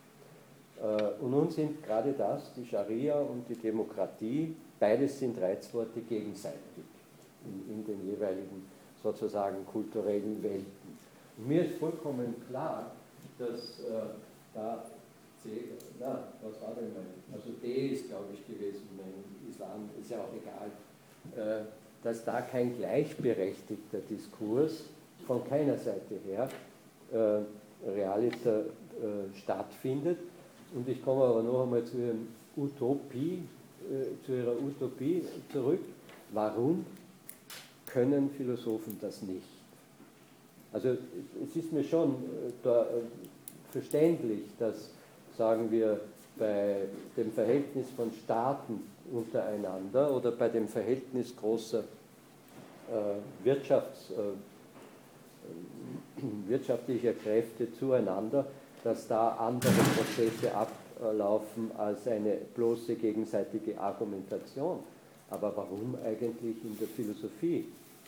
Äh, und nun sind gerade das, die Scharia und die Demokratie, beides sind Reizworte gegenseitig in, in den jeweiligen sozusagen kulturellen Welten. Mir ist vollkommen klar, dass äh, da C, na, was war denn mein, also D ist, glaube ich, gewesen, mein Islam, ist ja auch egal, äh, dass da kein gleichberechtigter Diskurs von keiner Seite her äh, realiter äh, stattfindet. Und ich komme aber noch einmal zu, ihrem Utopie, äh, zu Ihrer Utopie zurück. Warum können Philosophen das nicht? Also es ist mir schon da verständlich, dass, sagen wir, bei dem Verhältnis von Staaten untereinander oder bei dem Verhältnis großer äh, Wirtschafts, äh, wirtschaftlicher Kräfte zueinander, dass da andere Prozesse ablaufen als eine bloße gegenseitige Argumentation. Aber warum eigentlich in der Philosophie?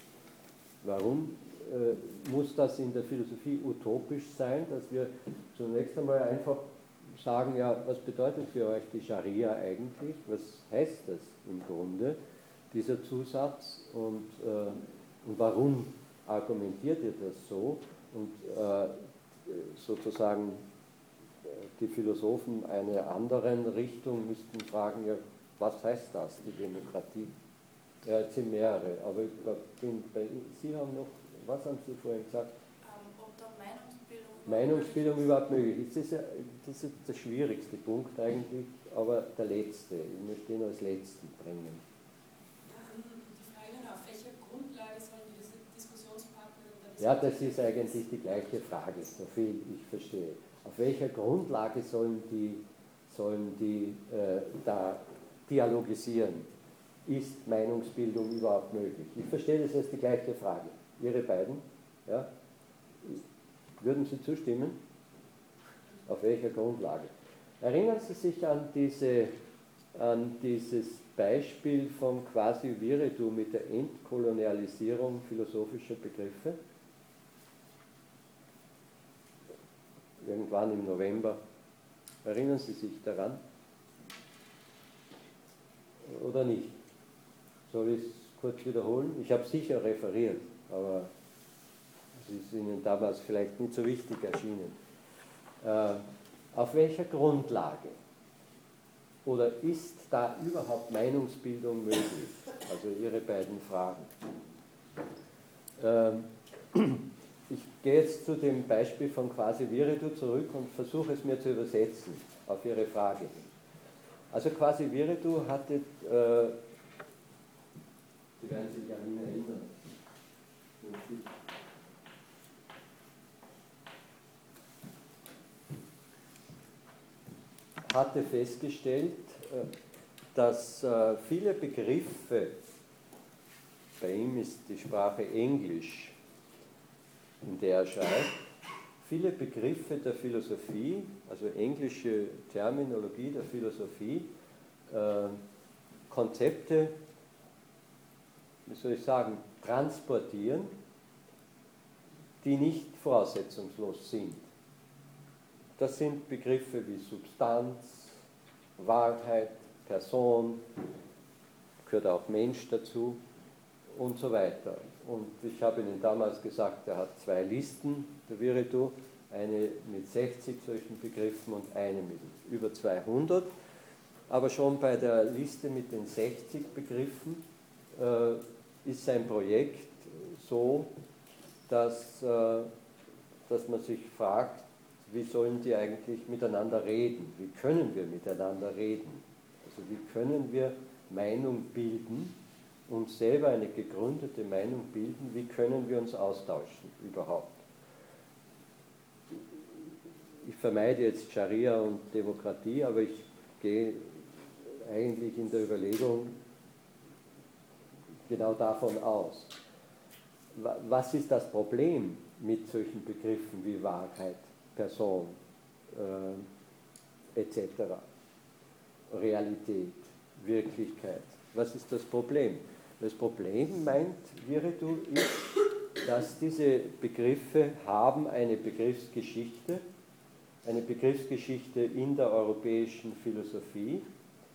Warum äh, muss das in der Philosophie utopisch sein, dass wir zunächst einmal einfach sagen, ja, was bedeutet für euch die Scharia eigentlich? Was heißt das im Grunde, dieser Zusatz? Und, äh, und warum argumentiert ihr das so? Und äh, sozusagen die Philosophen einer anderen Richtung müssten fragen, ja, was heißt das, die Demokratie? Ja, jetzt sind mehrere, aber ich bin bei, Sie haben noch, was haben Sie vorhin gesagt? Ähm, ob da Meinungsbildung, Meinungsbildung überhaupt möglich ist. Das ist, ja, das ist der schwierigste Punkt eigentlich, aber der letzte. Ich möchte ihn als letzten bringen. Die Frage, auf welcher Grundlage sollen diese Diskussionspartner... Ja, das ist eigentlich die gleiche Frage, so viel ich verstehe. Auf welcher Grundlage sollen die, sollen die äh, da dialogisieren? Ist Meinungsbildung überhaupt möglich? Ich verstehe das als die gleiche Frage. Ihre beiden? Ja? Würden Sie zustimmen? Auf welcher Grundlage? Erinnern Sie sich an, diese, an dieses Beispiel von Quasi Viredu mit der Entkolonialisierung philosophischer Begriffe? Irgendwann im November. Erinnern Sie sich daran? Oder nicht? Soll ich es kurz wiederholen? Ich habe sicher referiert, aber es ist Ihnen damals vielleicht nicht so wichtig erschienen. Äh, auf welcher Grundlage oder ist da überhaupt Meinungsbildung möglich? Also Ihre beiden Fragen. Ähm, ich gehe jetzt zu dem Beispiel von Quasi Viredu zurück und versuche es mir zu übersetzen auf Ihre Frage. Also Quasi Viredu hatte, äh, Sie werden sich an ihn erinnern, hatte festgestellt, dass viele Begriffe, bei ihm ist die Sprache Englisch, in der er schreibt, viele Begriffe der Philosophie, also englische Terminologie der Philosophie, äh, Konzepte, wie soll ich sagen, transportieren, die nicht voraussetzungslos sind. Das sind Begriffe wie Substanz, Wahrheit, Person, gehört auch Mensch dazu und so weiter. Und ich habe Ihnen damals gesagt, er hat zwei Listen, der Viredu, eine mit sechzig solchen Begriffen und eine mit über zweihundert. Aber schon bei der Liste mit den sechzig Begriffen äh, ist sein Projekt so, dass, äh, dass man sich fragt, wie sollen die eigentlich miteinander reden? Wie können wir miteinander reden? Also wie können wir Meinung bilden, uns selber eine gegründete Meinung bilden? Wie können wir uns austauschen überhaupt? Ich vermeide jetzt Scharia und Demokratie, aber ich gehe eigentlich in der Überlegung genau davon aus. Was ist das Problem mit solchen Begriffen wie Wahrheit, Person, äh, et cetera, Realität, Wirklichkeit? Was ist das Problem? Das Problem, meint Viredu, ist, dass diese Begriffe haben eine Begriffsgeschichte, eine Begriffsgeschichte in der europäischen Philosophie,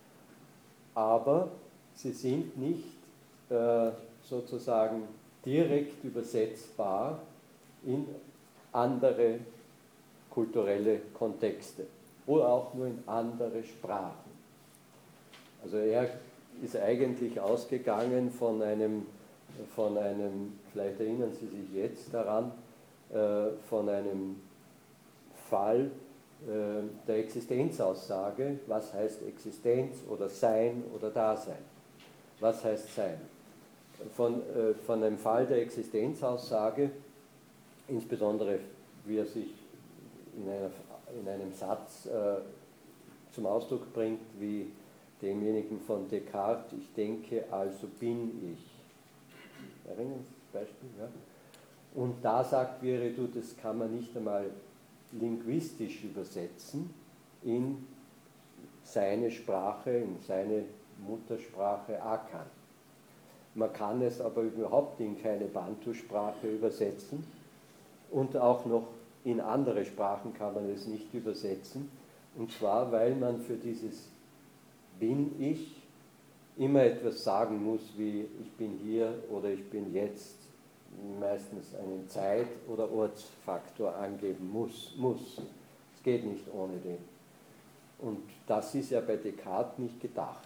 aber sie sind nicht äh, sozusagen direkt übersetzbar in andere kulturelle Kontexte oder auch nur in andere Sprachen. Also er ist eigentlich ausgegangen von einem, von einem, vielleicht erinnern Sie sich jetzt daran, äh, von einem Fall äh, der Existenzaussage. Was heißt Existenz oder Sein oder Dasein? Was heißt Sein? Von, äh, von einem Fall der Existenzaussage, insbesondere wie er sich in, einer, in einem Satz äh, zum Ausdruck bringt, wie demjenigen von Descartes, ich denke, also bin ich. Erinnern Sie das Beispiel? Ja? Und da sagt Viredu, das kann man nicht einmal linguistisch übersetzen in seine Sprache, in seine Muttersprache Akan. Man kann es aber überhaupt in keine Bantu-Sprache übersetzen und auch noch in andere Sprachen kann man es nicht übersetzen. Und zwar, weil man für dieses Bin ich immer etwas sagen muss, wie ich bin hier oder ich bin jetzt, meistens einen Zeit- oder Ortsfaktor angeben muss. muss. Es geht nicht ohne den. Und das ist ja bei Descartes nicht gedacht.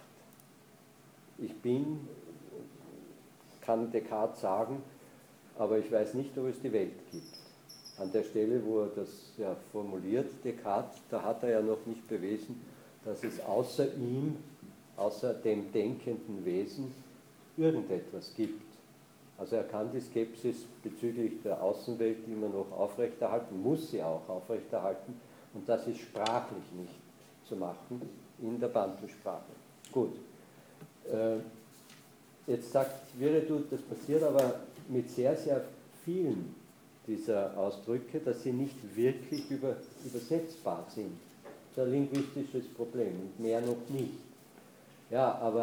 Ich bin, kann Descartes sagen, aber ich weiß nicht, ob es die Welt gibt. An der Stelle, wo er das ja formuliert, Descartes, da hat er ja noch nicht bewiesen, dass es außer ihm, außer dem denkenden Wesen, irgendetwas gibt. Also er kann die Skepsis bezüglich der Außenwelt immer noch aufrechterhalten, muss sie auch aufrechterhalten, und das ist sprachlich nicht zu machen in der Bantu-Sprache. Gut. Jetzt sagt Viredu, das passiert aber mit sehr, sehr vielen dieser Ausdrücke, dass sie nicht wirklich über, übersetzbar sind. Das ist ein linguistisches Problem und mehr noch nicht. Ja, aber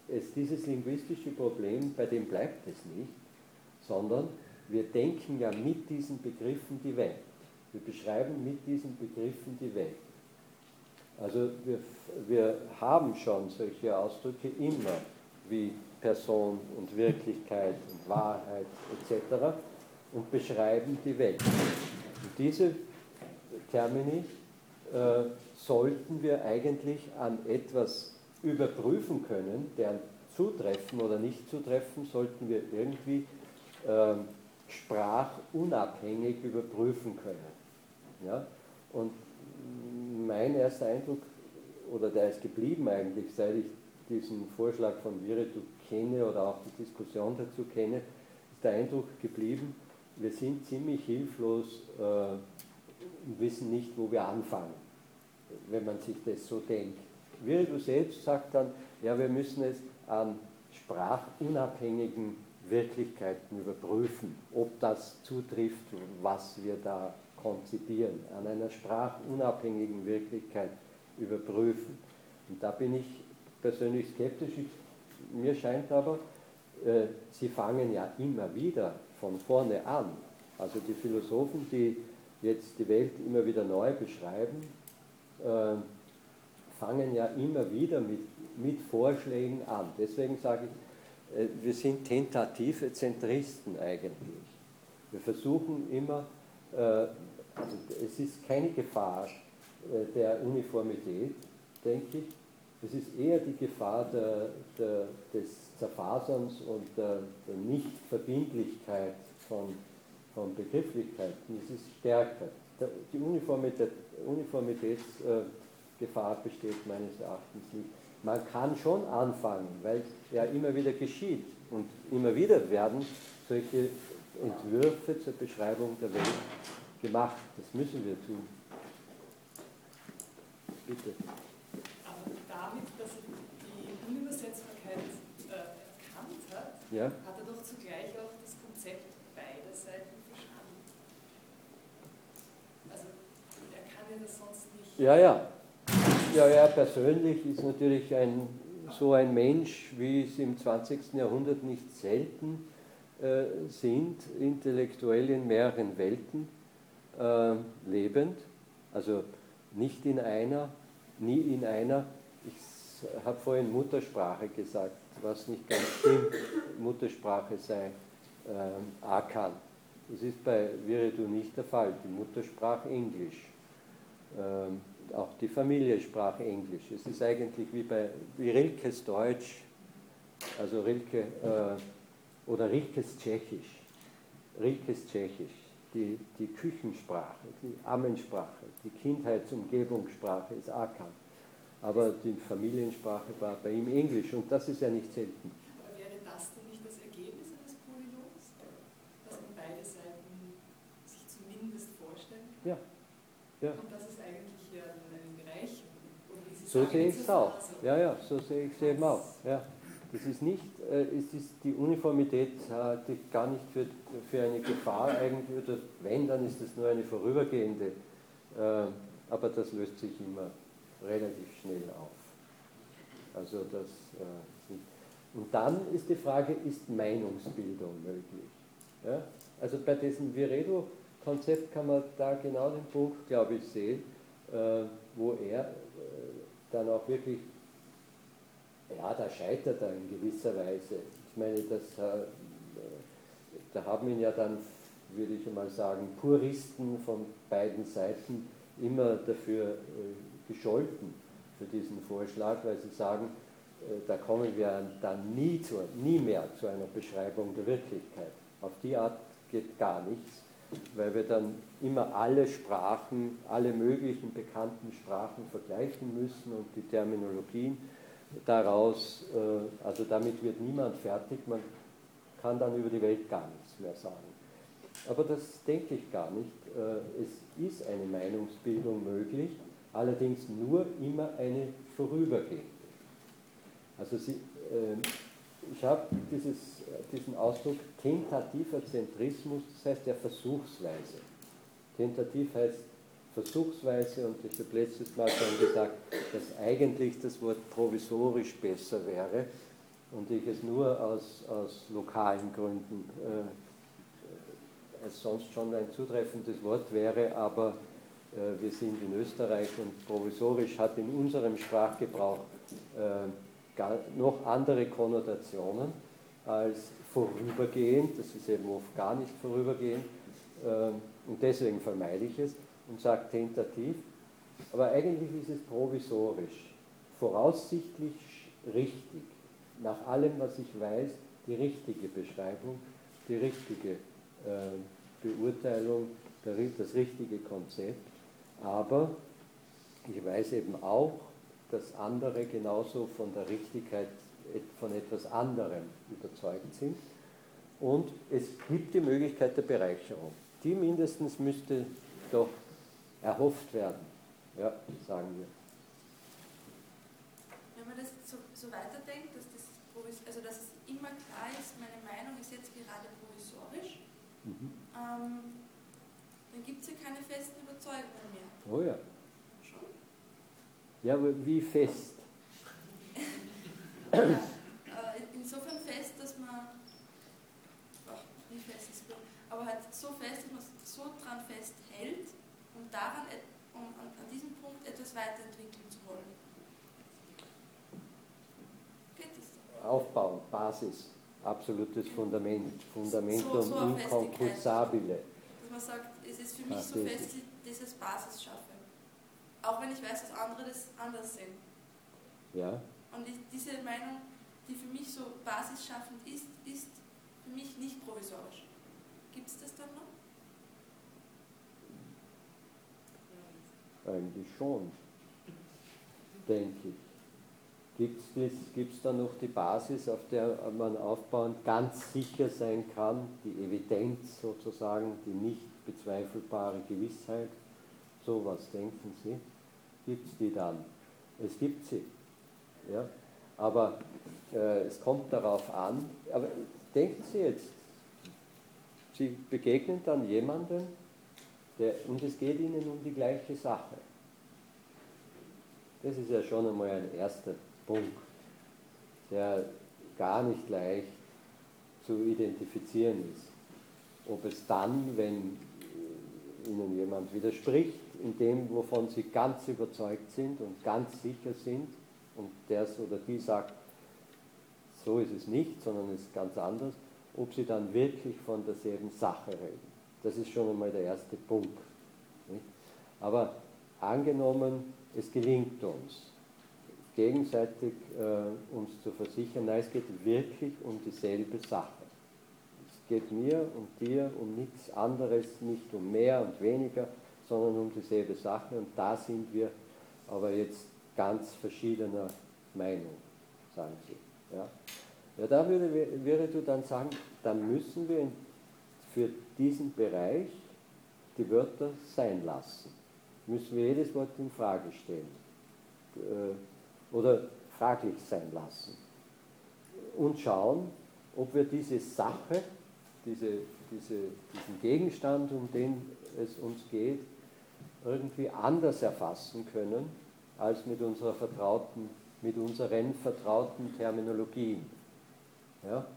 es dieses linguistische Problem, bei dem bleibt es nicht, sondern wir denken ja mit diesen Begriffen die Welt. Wir beschreiben mit diesen Begriffen die Welt. Also wir, wir haben schon solche Ausdrücke immer, wie Person und Wirklichkeit und Wahrheit et cetera und beschreiben die Welt. Und diese Termini äh, sollten wir eigentlich an etwas überprüfen können, deren Zutreffen oder Nicht-Zutreffen sollten wir irgendwie äh, sprachunabhängig überprüfen können. Ja? Und mein erster Eindruck, oder der ist geblieben eigentlich, seit ich diesen Vorschlag von Viretu kenne oder auch die Diskussion dazu kenne, ist der Eindruck geblieben, wir sind ziemlich hilflos äh, und wissen nicht, wo wir anfangen, wenn man sich das so denkt. Viretu selbst sagt dann, ja, wir müssen es an sprachunabhängigen Wirklichkeiten überprüfen, ob das zutrifft, was wir da konzipieren, an einer sprachunabhängigen Wirklichkeit überprüfen. Und da bin ich persönlich skeptisch. Ich, mir scheint aber, äh, sie fangen ja immer wieder von vorne an. Also die Philosophen, die jetzt die Welt immer wieder neu beschreiben, äh, fangen ja immer wieder mit, mit Vorschlägen an. Deswegen sage ich, äh, wir sind tentative Zentristen eigentlich. Wir versuchen immer, äh, also es ist keine Gefahr äh, der Uniformität, denke ich. Es ist eher die Gefahr der, der, des Zerfaserns und der, der Nichtverbindlichkeit von, von Begrifflichkeiten. Es ist stärker. Die Uniformität, Uniformitätsgefahr besteht meines Erachtens nicht. Man kann schon anfangen, weil es ja immer wieder geschieht. Und immer wieder werden solche Entwürfe zur Beschreibung der Welt gemacht. Das müssen wir tun. Bitte. Aber damit, dass er die Unübersetzbarkeit äh, erkannt hat, Ja? hat er doch zugleich auch das Konzept beider Seiten verstanden. Also er kann ja das sonst nicht. Ja, ja. Ja, er persönlich ist natürlich ein, so ein Mensch, wie es im zwanzigsten Jahrhundert nicht selten äh, sind, intellektuell in mehreren Welten äh, lebend, also nicht in einer, nie in einer. Ich habe vorhin Muttersprache gesagt, was nicht ganz stimmt, Muttersprache sei äh, Akan. Das ist bei Viretu nicht der Fall, die Muttersprache Englisch. Ähm, auch die Familie sprach Englisch. Es ist eigentlich wie bei wie Rilkes Deutsch, also Rilke äh, oder Rilkes Tschechisch. Rilkes Tschechisch, die, die Küchensprache, die Ammensprache, die Kindheitsumgebungssprache ist Akan. Aber die Familiensprache war bei ihm Englisch und das ist ja nicht selten. Aber wäre das denn nicht das Ergebnis eines Polylogs? Dass man beide Seiten sich zumindest vorstellen kann? Ja. Ja. Und das ist eigentlich ja eine Bereicherung. Oder wie Sie So sagen, sehe ich es auch. Phase. Ja, ja, so sehe ich es eben auch. Ja. Das ist nicht, äh, es ist die Uniformität halte ich gar nicht für, für eine Gefahr eigentlich, oder wenn, dann ist es nur eine vorübergehende, äh, aber das löst sich immer relativ schnell auf. Also das, äh, und dann ist die Frage, ist Meinungsbildung möglich? Ja? Also bei diesem Vireto-Konzept kann man da genau den Punkt, glaube ich, sehen, äh, wo er äh, dann auch wirklich, ja, da scheitert er in gewisser Weise. Ich meine, das, äh, da haben ihn ja dann, würde ich mal sagen, Puristen von beiden Seiten immer dafür äh, gescholten, für diesen Vorschlag, weil sie sagen, äh, da kommen wir dann nie, zu, nie mehr zu einer Beschreibung der Wirklichkeit. Auf die Art geht gar nichts, weil wir dann immer alle Sprachen, alle möglichen bekannten Sprachen vergleichen müssen und die Terminologien daraus, äh, also damit wird niemand fertig, man kann dann über die Welt gar nichts mehr sagen. Aber das denke ich gar nicht. Äh, es ist eine Meinungsbildung möglich, allerdings nur immer eine vorübergehende. Also sie, äh, ich habe diesen Ausdruck tentativer Zentrismus, das heißt der Versuchsweise. Tentativ heißt versuchsweise, und ich habe letztes Mal schon gesagt, dass eigentlich das Wort provisorisch besser wäre, und ich es nur aus, aus lokalen Gründen äh, es sonst schon ein zutreffendes Wort wäre, aber äh, wir sind in Österreich und provisorisch hat in unserem Sprachgebrauch äh, gar, noch andere Konnotationen als vorübergehend, das ist eben oft gar nicht vorübergehend, äh, und deswegen vermeide ich es und sage tentativ, aber eigentlich ist es provisorisch, voraussichtlich richtig, nach allem, was ich weiß, die richtige Beschreibung, die richtige äh, Beurteilung, der, das richtige Konzept, aber ich weiß eben auch, dass andere genauso von der Richtigkeit von etwas anderem überzeugt sind und es gibt die Möglichkeit der Bereicherung. Die mindestens müsste doch erhofft werden, ja, sagen wir. Wenn man das so, so weiterdenkt, dass, das, also dass es immer klar ist, meine Meinung ist jetzt gerade provisorisch, mhm. ähm, dann gibt es ja keine festen Überzeugungen mehr. Oh ja. Schon? Ja, aber wie fest? Ja, äh, insofern fest, dass man, ach, wie fest ist es, aber halt so fest, dass man so dran festhält, um daran, um an, an diesem Punkt etwas weiterentwickeln zu wollen. Geht das? Aufbauen, Basis, absolutes Fundament, Fundamentum so, so inconcursabile. Dass man sagt, es ist für mich so fest, dass ich dieses Basis schaffe. Auch wenn ich weiß, dass andere das anders sehen. Ja. Und ich, diese Meinung, die für mich so basisschaffend ist, ist für mich nicht provisorisch. Gibt es das dann noch? Eigentlich schon, denke ich. Gibt es da noch die Basis, auf der man aufbauend ganz sicher sein kann, die Evidenz sozusagen, die nicht bezweifelbare Gewissheit? So was denken Sie? Gibt es die dann? Es gibt sie. Ja? Aber äh, es kommt darauf an, aber denken Sie jetzt, Sie begegnen dann jemandem, der, und es geht Ihnen um die gleiche Sache. Das ist ja schon einmal ein erster Punkt, der gar nicht leicht zu identifizieren ist. Ob es dann, wenn Ihnen jemand widerspricht, in dem, wovon Sie ganz überzeugt sind und ganz sicher sind, und der oder die sagt, so ist es nicht, sondern es ist ganz anders, ob Sie dann wirklich von derselben Sache reden. Das ist schon einmal der erste Punkt. Nicht? Aber angenommen, es gelingt uns, gegenseitig äh, uns zu versichern, nein, es geht wirklich um dieselbe Sache. Es geht mir und dir um nichts anderes, nicht um mehr und weniger, sondern um dieselbe Sache. Und da sind wir aber jetzt ganz verschiedener Meinung, sagen Sie. Ja, ja da würde, wäre du dann sagen, dann müssen wir für diesen Bereich die Wörter sein lassen. Müssen wir jedes Wort in Frage stellen. Äh, oder fraglich sein lassen. Und schauen, ob wir diese Sache, diese, diese, diesen Gegenstand, um den es uns geht, irgendwie anders erfassen können, als mit unserer vertrauten, mit unseren vertrauten Terminologien. Ja?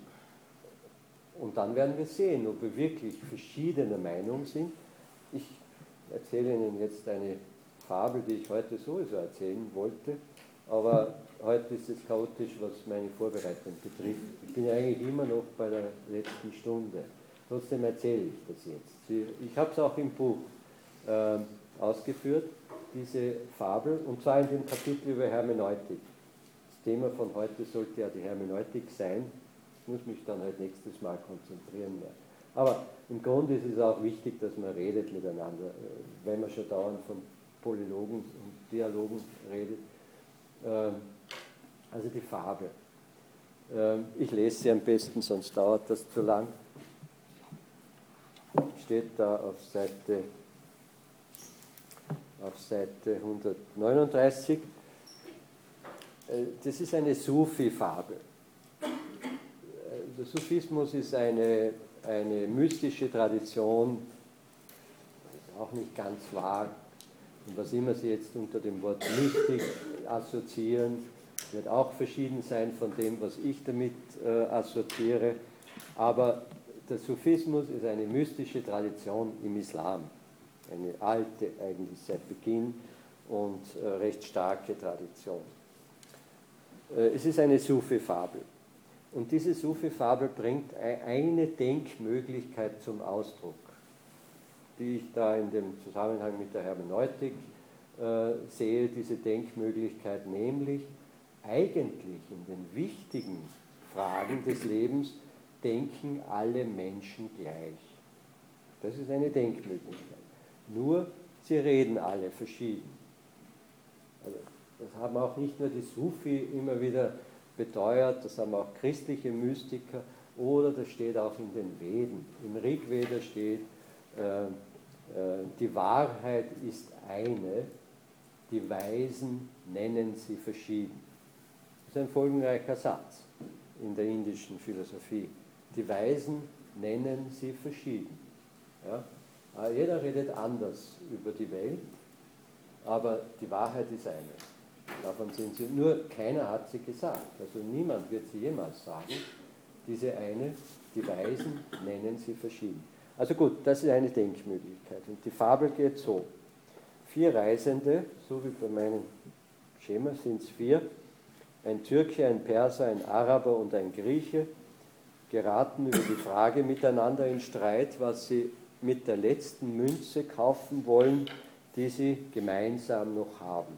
Und dann werden wir sehen, ob wir wirklich verschiedener Meinung sind. Ich erzähle Ihnen jetzt eine Fabel, die ich heute sowieso erzählen wollte, aber heute ist es chaotisch, was meine Vorbereitung betrifft. Ich bin ja eigentlich immer noch bei der letzten Stunde. Trotzdem erzähle ich das jetzt. Ich habe es auch im Buch äh, ausgeführt, diese Fabel, und zwar in dem Kapitel über Hermeneutik. Das Thema von heute sollte ja die Hermeneutik sein. Ich muss mich dann halt nächstes Mal konzentrieren mehr. Aber im Grunde ist es auch wichtig, dass man redet miteinander, wenn man schon dauernd von Polylogen und Dialogen redet. Also die Fabel. Ich lese sie am besten, sonst dauert das zu lang. Steht da auf Seite, auf Seite hundertneununddreißig. Das ist eine Sufi-Fabel. Der Sufismus ist eine, eine mystische Tradition, auch nicht ganz wahr. Und was immer Sie jetzt unter dem Wort Mystik assoziieren, wird auch verschieden sein von dem, was ich damit äh, assoziiere. Aber der Sufismus ist eine mystische Tradition im Islam. Eine alte, eigentlich seit Beginn und äh, recht starke Tradition. Äh, es ist eine Sufi-Fabel. Und diese Sufi-Fabel bringt eine Denkmöglichkeit zum Ausdruck, die ich da in dem Zusammenhang mit der Hermeneutik äh, sehe, diese Denkmöglichkeit, nämlich eigentlich in den wichtigen Fragen des Lebens denken alle Menschen gleich. Das ist eine Denkmöglichkeit. Nur, sie reden alle verschieden. Also, das haben auch nicht nur die Sufi immer wieder beteuert, das haben auch christliche Mystiker, oder das steht auch in den Veden. Im Rigveda steht, äh, äh, die Wahrheit ist eine, die Weisen nennen sie verschieden. Das ist ein folgenreicher Satz in der indischen Philosophie. Die Weisen nennen sie verschieden. Ja? Jeder redet anders über die Welt, aber die Wahrheit ist eine. Davon sind sie, nur keiner hat sie gesagt. Also niemand wird sie jemals sagen. Diese eine, die Weisen nennen sie verschieden. Also gut, das ist eine Denkmöglichkeit. Und die Fabel geht so. Vier Reisende, so wie bei meinem Schema sind es vier, ein Türke, ein Perser, ein Araber und ein Grieche, geraten über die Frage miteinander in Streit, was sie mit der letzten Münze kaufen wollen, die sie gemeinsam noch haben.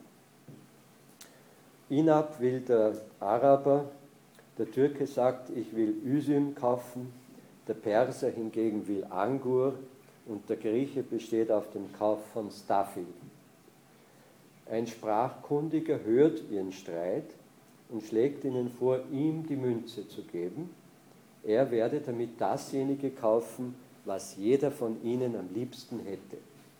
Inab will der Araber, der Türke sagt, ich will Üsüm kaufen, der Perser hingegen will Angur und der Grieche besteht auf dem Kauf von Staffel. Ein Sprachkundiger hört ihren Streit und schlägt ihnen vor, ihm die Münze zu geben. Er werde damit dasjenige kaufen, was jeder von ihnen am liebsten hätte.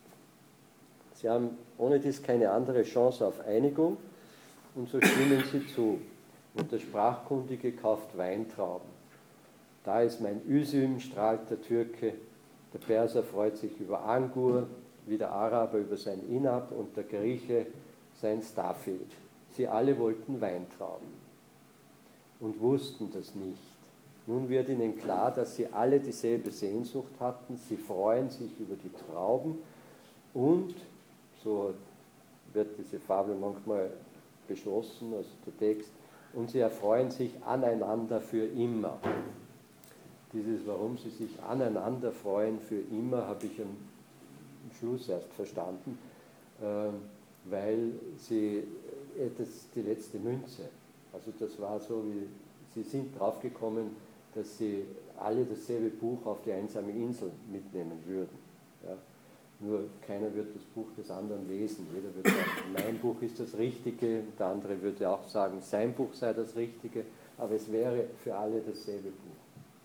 Sie haben ohne dies keine andere Chance auf Einigung und so stimmen sie zu. Und der Sprachkundige kauft Weintrauben. Da ist mein Üsüm, strahlt der Türke, der Perser freut sich über Angur, wie der Araber über sein Inab und der Grieche sein Staffel. Sie alle wollten Weintrauben und wussten das nicht. Nun wird ihnen klar, dass sie alle dieselbe Sehnsucht hatten. Sie freuen sich über die Trauben und, so wird diese Fabel manchmal beschlossen, also der Text, und sie erfreuen sich aneinander für immer. Dieses, warum sie sich aneinander freuen für immer, habe ich am Schluss erst verstanden, äh, weil sie, äh, das die letzte Münze, also das war so, wie sie sind draufgekommen, dass sie alle dasselbe Buch auf die einsame Insel mitnehmen würden. Ja. Nur keiner wird das Buch des anderen lesen. Jeder wird sagen, mein Buch ist das Richtige, der andere würde auch sagen, sein Buch sei das Richtige, aber es wäre für alle dasselbe Buch.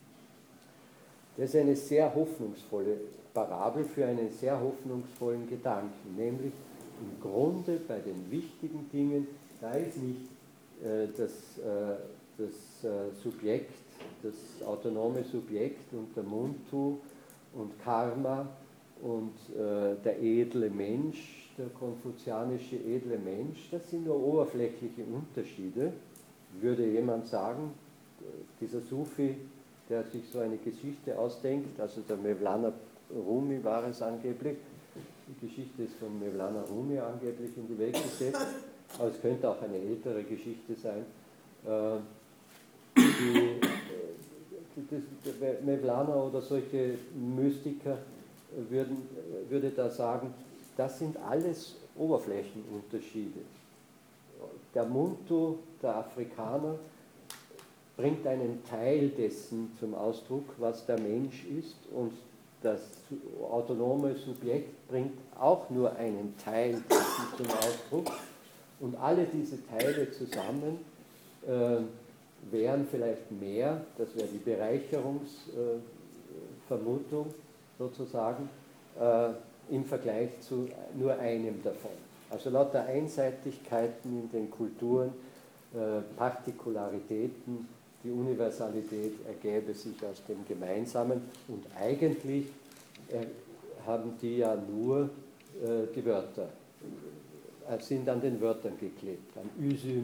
Das ist eine sehr hoffnungsvolle Parabel für einen sehr hoffnungsvollen Gedanken, nämlich im Grunde bei den wichtigen Dingen, da ist nicht äh, das, äh, das äh, Subjekt, das autonome Subjekt und der Muntu und Karma und äh, der edle Mensch, der konfuzianische edle Mensch, das sind nur oberflächliche Unterschiede. Würde jemand sagen, dieser Sufi, der sich so eine Geschichte ausdenkt, also der Mevlana Rumi war es angeblich, die Geschichte ist von Mevlana Rumi angeblich in die Welt gesetzt, aber es könnte auch eine ältere Geschichte sein. Äh, die, die, Mevlana oder solche Mystiker würden, würde da sagen, das sind alles Oberflächenunterschiede. Der Muntu, der Afrikaner, bringt einen Teil dessen zum Ausdruck, was der Mensch ist, und das autonome Subjekt bringt auch nur einen Teil dessen zum Ausdruck, und alle diese Teile zusammen äh, wären vielleicht mehr, das wäre die Bereicherungsvermutung äh, sozusagen, äh, im Vergleich zu nur einem davon. Also lauter Einseitigkeiten in den Kulturen, äh, Partikularitäten, die Universalität ergäbe sich aus dem Gemeinsamen, und eigentlich äh, haben die ja nur äh, die Wörter, äh, sind an den Wörtern geklebt, an Üsüm,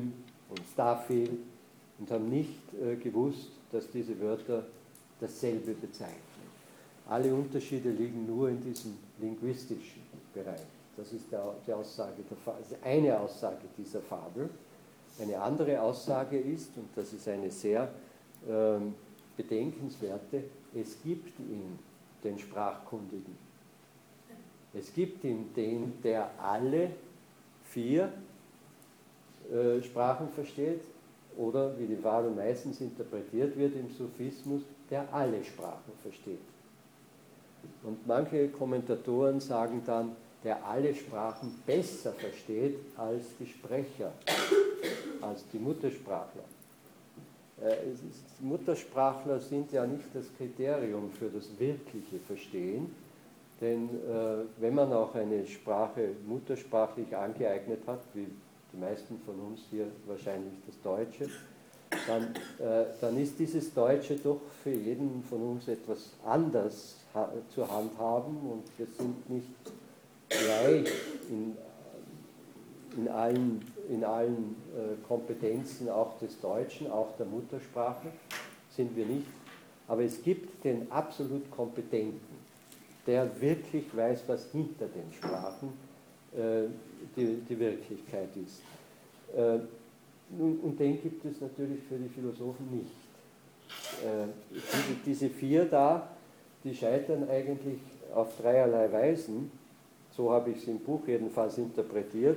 und Starfield und haben nicht äh, gewusst, dass diese Wörter dasselbe bezeichnen. Alle Unterschiede liegen nur in diesem linguistischen Bereich. Das ist der, die Aussage der, also eine Aussage dieser Fabel. Eine andere Aussage ist, und das ist eine sehr ähm, bedenkenswerte, es gibt ihn, den Sprachkundigen. Es gibt ihn, den, der alle vier äh, Sprachen versteht, oder wie die Fabel meistens interpretiert wird im Sufismus, der alle Sprachen versteht. Und manche Kommentatoren sagen dann, der alle Sprachen besser versteht als die Sprecher, als die Muttersprachler. Äh, es ist, Muttersprachler sind ja nicht das Kriterium für das wirkliche Verstehen, denn äh, wenn man auch eine Sprache muttersprachlich angeeignet hat, wie die meisten von uns hier wahrscheinlich das Deutsche, dann, äh, dann ist dieses Deutsche doch für jeden von uns etwas anders ha zu handhaben und wir sind nicht gleich in, in allen, in allen äh, Kompetenzen auch des Deutschen, auch der Muttersprache, sind wir nicht. Aber es gibt den absolut Kompetenten, der wirklich weiß, was hinter den Sprachen äh, die, die Wirklichkeit ist. Äh, und den gibt es natürlich für die Philosophen nicht. Äh, diese, diese vier da, die scheitern eigentlich auf dreierlei Weisen. So habe ich es im Buch jedenfalls interpretiert.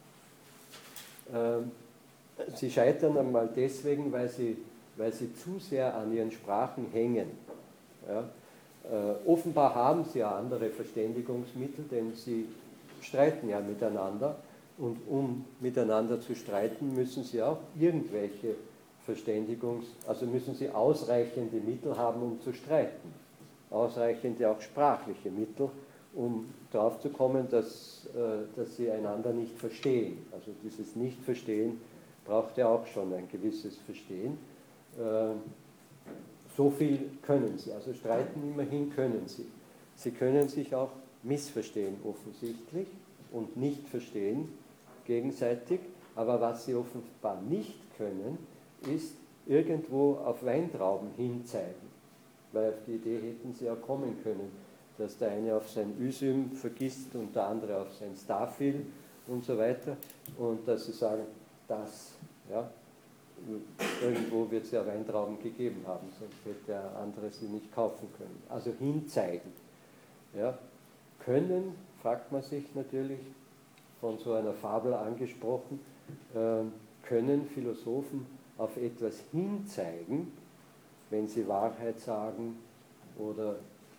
Äh, sie scheitern einmal deswegen, weil sie, weil sie zu sehr an ihren Sprachen hängen. Ja? Äh, offenbar haben sie ja andere Verständigungsmittel, denn sie streiten ja miteinander. Und um miteinander zu streiten, müssen sie auch irgendwelche Verständigungs-, also müssen sie ausreichende Mittel haben, um zu streiten. Ausreichende auch sprachliche Mittel, um darauf zu kommen, dass, äh, dass sie einander nicht verstehen. Also dieses Nicht-Verstehen braucht ja auch schon ein gewisses Verstehen. Äh, so viel können sie, also streiten immerhin können sie. Sie können sich auch missverstehen offensichtlich und nicht verstehen gegenseitig, aber was sie offenbar nicht können, ist irgendwo auf Weintrauben hinzeigen, weil auf die Idee hätten sie ja kommen können, dass der eine auf sein Ysym vergisst und der andere auf sein Starfield und so weiter und dass sie sagen, das, ja, irgendwo wird es ja Weintrauben gegeben haben, sonst hätte der andere sie nicht kaufen können. Also hinzeigen. Ja. Können, fragt man sich natürlich, von so einer Fabel angesprochen, äh, können Philosophen auf etwas hinzeigen, wenn sie Wahrheit sagen oder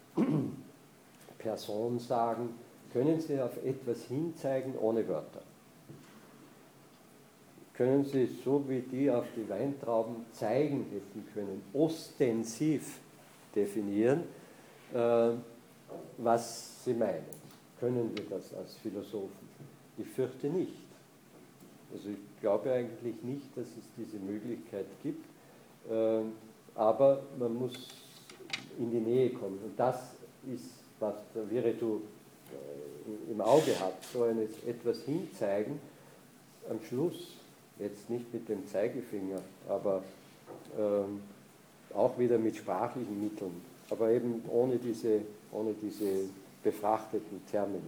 Person sagen, können sie auf etwas hinzeigen ohne Wörter. Können sie, so wie die auf die Weintrauben zeigen hätten können, ostensiv definieren, äh, was sie meinen. Können wir das als Philosophen? Ich fürchte nicht. Also ich glaube eigentlich nicht, dass es diese Möglichkeit gibt, äh, aber man muss in die Nähe kommen. Und das ist, was der Viretu äh, im Auge hat, so ein etwas hinzeigen, am Schluss, jetzt nicht mit dem Zeigefinger, aber äh, auch wieder mit sprachlichen Mitteln, aber eben ohne diese, ohne diese befrachteten Termini.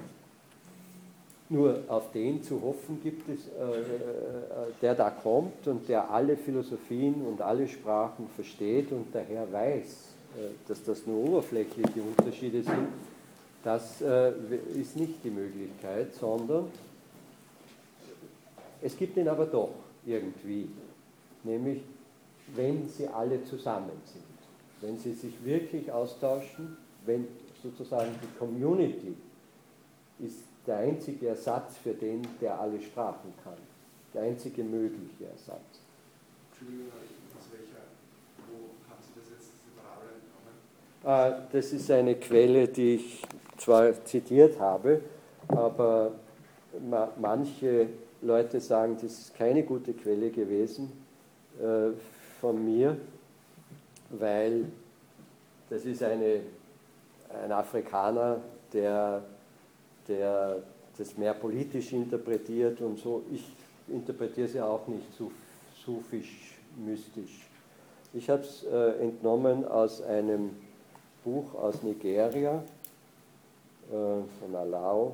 Nur auf den zu hoffen gibt es, äh, der da kommt und der alle Philosophien und alle Sprachen versteht und daher weiß, äh, dass das nur oberflächliche Unterschiede sind, das äh, ist nicht die Möglichkeit, sondern es gibt ihn aber doch irgendwie, nämlich wenn sie alle zusammen sind, wenn sie sich wirklich austauschen, wenn sozusagen die Community ist der einzige Ersatz für den, der alle Sprachen kann. Der einzige mögliche Ersatz. Entschuldigung, aus welcher, wo haben Sie das jetzt, diese Parabel entnommen? Das ist eine Quelle, die ich zwar zitiert habe, aber manche Leute sagen, das ist keine gute Quelle gewesen äh, von mir, weil das ist eine, ein Afrikaner, der der das mehr politisch interpretiert und so. Ich interpretiere sie auch nicht so sufisch-mystisch. Ich habe es äh, entnommen aus einem Buch aus Nigeria, äh, von Alao,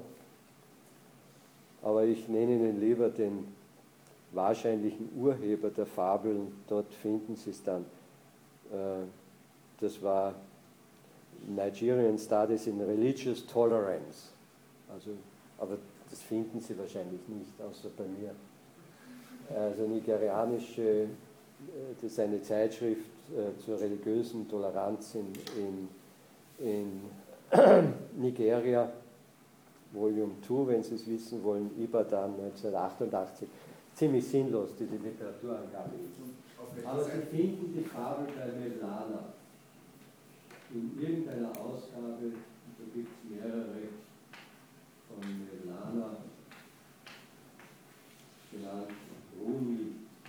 aber ich nenne Ihnen lieber den wahrscheinlichen Urheber der Fabeln, dort finden Sie es dann. Äh, das war Nigerian Studies in Religious Tolerance. Also, aber das finden Sie wahrscheinlich nicht, außer bei mir. Also nigerianische, das ist eine Zeitschrift äh, zur religiösen Toleranz in, in, in Nigeria, Volume zwei, wenn Sie es wissen wollen, Ibadan neunzehnhundertachtundachtzig. Ziemlich sinnlos, diese Literaturangabe. Aber Sie finden die Fabel bei Mevlana. In irgendeiner Ausgabe, da gibt es mehrere von Mevlana, genannt Rumi.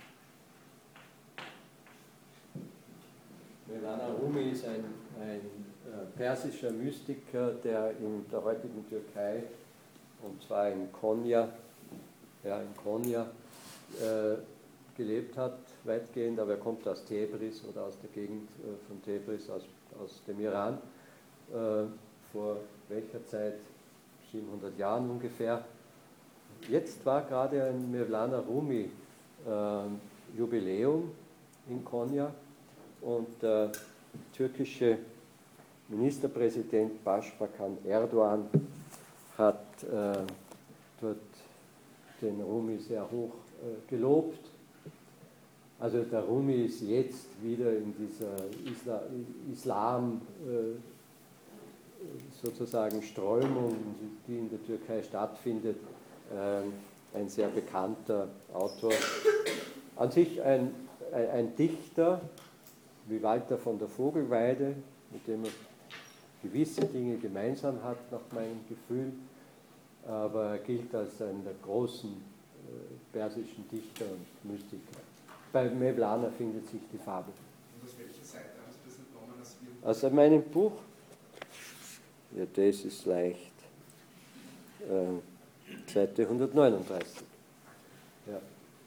Mevlana Rumi ist ein, ein äh, persischer Mystiker, der in der heutigen Türkei, und zwar in Konya, ja, in Konya äh, gelebt hat, weitgehend, aber er kommt aus Tebris oder aus der Gegend äh, von Tebris, aus, aus dem Iran, äh, vor welcher Zeit? siebenhundert Jahren ungefähr. Jetzt war gerade ein Mevlana Rumi äh, Jubiläum in Konya und der türkische Ministerpräsident Başbakan Erdogan hat äh, dort den Rumi sehr hoch äh, gelobt. Also der Rumi ist jetzt wieder in dieser Isla Islam äh, sozusagen Strömung, die in der Türkei stattfindet, äh, ein sehr bekannter Autor. An sich ein, ein, ein Dichter wie Walter von der Vogelweide, mit dem er gewisse Dinge gemeinsam hat, nach meinem Gefühl, aber er gilt als einer der großen äh, persischen Dichter und Mystiker. Bei Mevlana findet sich die Fabel. Und aus welcher Seite haben Sie das entnommen? Als wir Aus meinem Buch? Ja, das ist leicht. Äh, Seite hundertneununddreißig. Ja.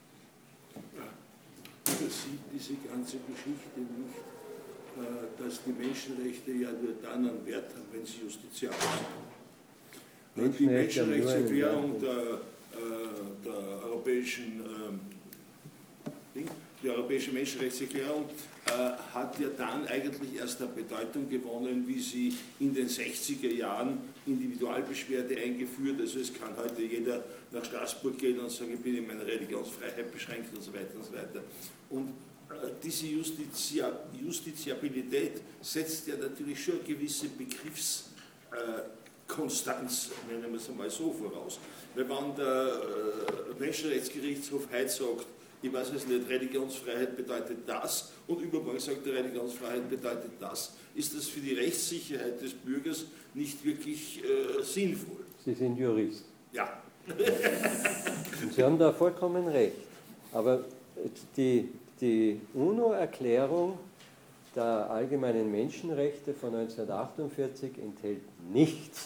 Sieht diese ganze Geschichte nicht, äh, dass die Menschenrechte ja nur dann einen Wert haben, wenn sie justiziabel sind. Die Menschenrechtserklärung der, äh, der europäischen ähm, Die Europäische Menschenrechtserklärung äh, hat ja dann eigentlich erst an Bedeutung gewonnen, wie sie in den sechziger Jahren Individualbeschwerde eingeführt. Also es kann heute jeder nach Straßburg gehen und sagen, ich bin in meiner Religionsfreiheit beschränkt und so weiter und so weiter. Und äh, diese Justizia Justiziabilität setzt ja natürlich schon eine gewisse Begriffskonstanz, äh, nennen wir es einmal so, voraus. Weil wenn der äh, Menschenrechtsgerichtshof heute sagt, ich weiß es nicht, Religionsfreiheit bedeutet das und übermorgen sagt der Religionsfreiheit bedeutet das, ist das für die Rechtssicherheit des Bürgers nicht wirklich äh, sinnvoll. Sie sind Jurist. Ja. Und Sie haben da vollkommen recht. Aber die, die UNO-Erklärung der allgemeinen Menschenrechte von neunzehnhundertachtundvierzig enthält nichts,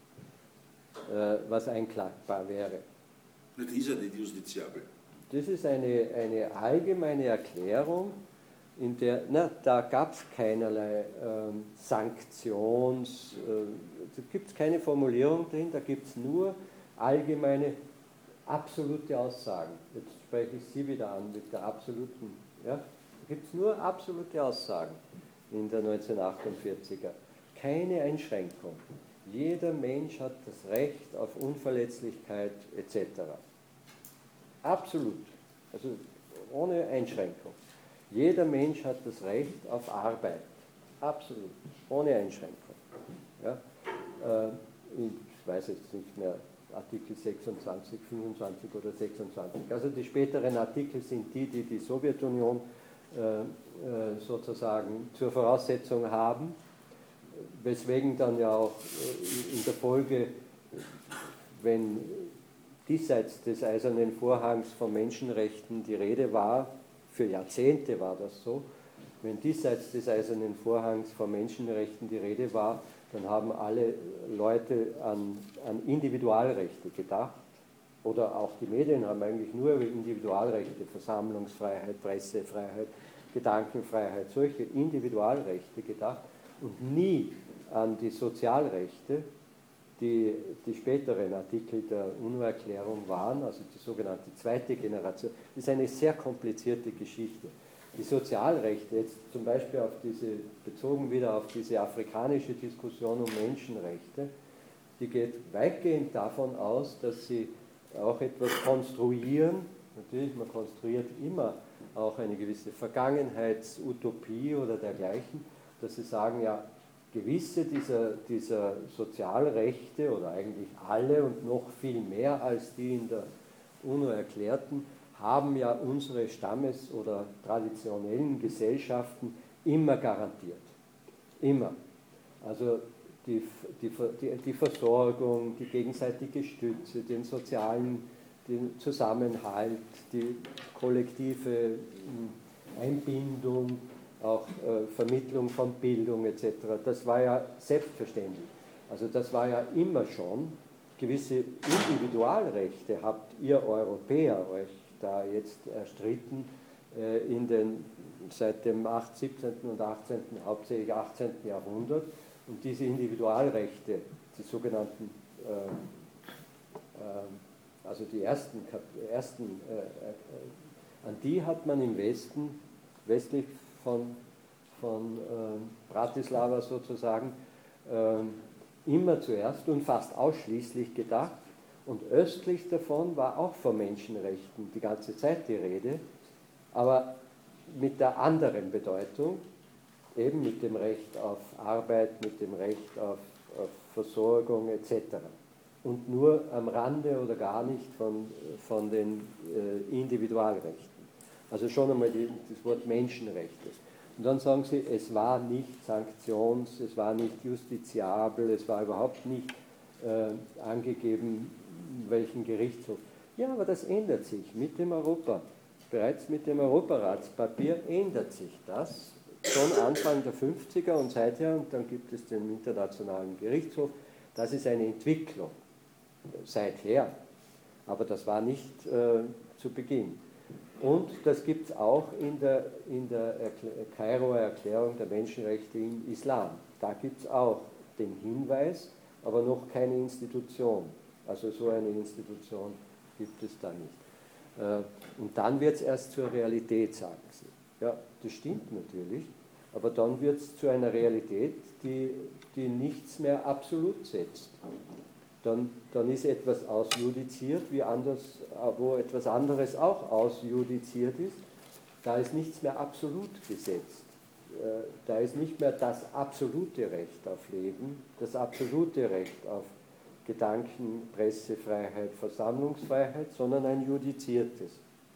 äh, was einklagbar wäre. Das ist ja nicht justiziabel. Das ist eine, eine allgemeine Erklärung, in der, na, da gab es keinerlei ähm, Sanktions, äh, da gibt es keine Formulierung drin, da gibt es nur allgemeine, absolute Aussagen. Jetzt spreche ich Sie wieder an mit der absoluten, ja, da gibt es nur absolute Aussagen in der neunzehnhundertachtundvierziger. Keine Einschränkung. Jeder Mensch hat das Recht auf Unverletzlichkeit et cetera. Absolut, also ohne Einschränkung. Jeder Mensch hat das Recht auf Arbeit, absolut, ohne Einschränkung. Ja? Äh, ich weiß jetzt nicht mehr, Artikel sechsundzwanzig, fünfundzwanzig oder sechsundzwanzig. Also die späteren Artikel sind die, die die Sowjetunion äh, äh, sozusagen zur Voraussetzung haben, weswegen dann ja auch äh, in der Folge, wenn diesseits des Eisernen Vorhangs von Menschenrechten die Rede war, für Jahrzehnte war das so, wenn diesseits des Eisernen Vorhangs von Menschenrechten die Rede war, dann haben alle Leute an, an Individualrechte gedacht, oder auch die Medien haben eigentlich nur über Individualrechte, Versammlungsfreiheit, Pressefreiheit, Gedankenfreiheit, solche Individualrechte gedacht und nie an die Sozialrechte, die die späteren Artikel der UNO-Erklärung waren, also die sogenannte zweite Generation. Das ist eine sehr komplizierte Geschichte. Die Sozialrechte, jetzt zum Beispiel auf diese, bezogen wieder auf diese afrikanische Diskussion um Menschenrechte, die geht weitgehend davon aus, dass sie auch etwas konstruieren. Natürlich, man konstruiert immer auch eine gewisse Vergangenheitsutopie oder dergleichen, dass sie sagen, ja, gewisse dieser, dieser Sozialrechte oder eigentlich alle und noch viel mehr als die in der UNO erklärten, haben ja unsere Stammes- oder traditionellen Gesellschaften immer garantiert. Immer. Also die, die, die, die Versorgung, die gegenseitige Stütze, den sozialen den Zusammenhalt, die kollektive Einbindung, auch äh, Vermittlung von Bildung et cetera. Das war ja selbstverständlich. Also das war ja immer schon. Gewisse Individualrechte habt ihr Europäer euch da jetzt erstritten äh, in den, seit dem siebzehnten und achtzehnten, hauptsächlich achtzehnten Jahrhundert. Und diese Individualrechte, die sogenannten, äh, äh, also die ersten, ersten äh, äh, an die hat man im Westen, westlich von, von äh, Bratislava sozusagen, äh, immer zuerst und fast ausschließlich gedacht. Und östlich davon war auch von Menschenrechten die ganze Zeit die Rede, aber mit der anderen Bedeutung, eben mit dem Recht auf Arbeit, mit dem Recht auf, auf Versorgung et cetera. Und nur am Rande oder gar nicht von, von den äh, Individualrechten. Also schon einmal die, das Wort Menschenrechte. Und dann sagen sie, es war nicht sanktions-, es war nicht justiziabel, es war überhaupt nicht äh, angegeben, welchen Gerichtshof. Ja, aber das ändert sich mit dem Europa. Bereits mit dem Europaratspapier ändert sich das. Schon Anfang der fünfziger und seither, und dann gibt es den Internationalen Gerichtshof, das ist eine Entwicklung seither. Aber das war nicht äh, zu Beginn. Und das gibt es auch in der, in der Kairoer Erklärung der Menschenrechte im Islam. Da gibt es auch den Hinweis, aber noch keine Institution. Also so eine Institution gibt es da nicht. Und dann wird es erst zur Realität, sagen sie. Ja, das stimmt natürlich, aber dann wird es zu einer Realität, die, die nichts mehr absolut setzt. Dann, dann ist etwas ausjudiziert, wie anders, wo etwas anderes auch ausjudiziert ist. Da ist nichts mehr absolut gesetzt. Da ist nicht mehr das absolute Recht auf Leben, das absolute Recht auf Gedanken, Pressefreiheit, Versammlungsfreiheit, sondern ein judiziertes.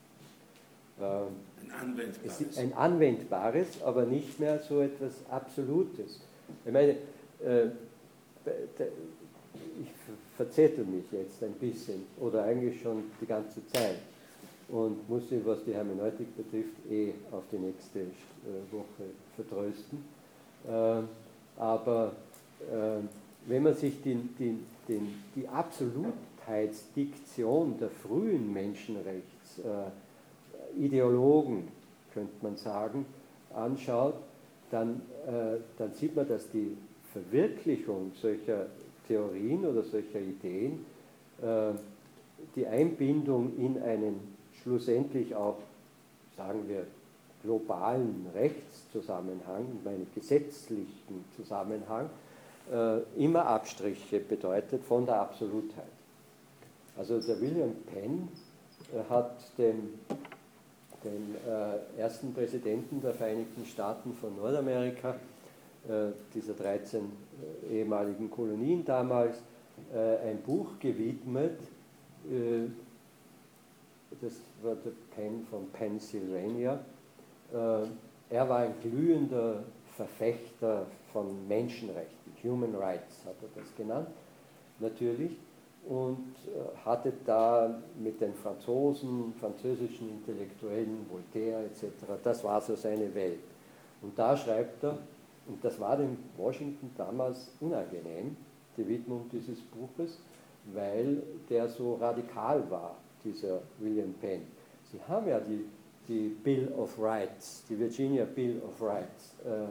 Ein anwendbares. Es ist ein anwendbares, aber nicht mehr so etwas Absolutes. Ich meine, ich verzettel mich jetzt ein bisschen, oder eigentlich schon die ganze Zeit, und muss sie, was die Hermeneutik betrifft, eh auf die nächste Woche vertrösten. Aber wenn man sich die, die, die, die Absolutheitsdiktion der frühen Menschenrechtsideologen, könnte man sagen, anschaut, dann, dann sieht man, dass die Verwirklichung solcher Theorien oder solcher Ideen die Einbindung in einen schlussendlich auch, sagen wir, globalen Rechtszusammenhang, in einen gesetzlichen Zusammenhang, äh, immer Abstriche bedeutet von der Absolutheit. Also der William Penn äh, hat den, den äh, ersten Präsidenten der Vereinigten Staaten von Nordamerika, äh, dieser dreizehn äh, ehemaligen Kolonien damals, äh, ein Buch gewidmet, äh, das war der Penn von Pennsylvania. Er war ein glühender Verfechter von Menschenrechten, Human Rights hat er das genannt, natürlich, und hatte da mit den Franzosen, französischen Intellektuellen, Voltaire et cetera, das war so seine Welt. Und da schreibt er, und das war dem Washington damals unangenehm, die Widmung dieses Buches, weil der so radikal war, dieser William Penn. Sie haben ja die, die Bill of Rights, die Virginia Bill of Rights, äh,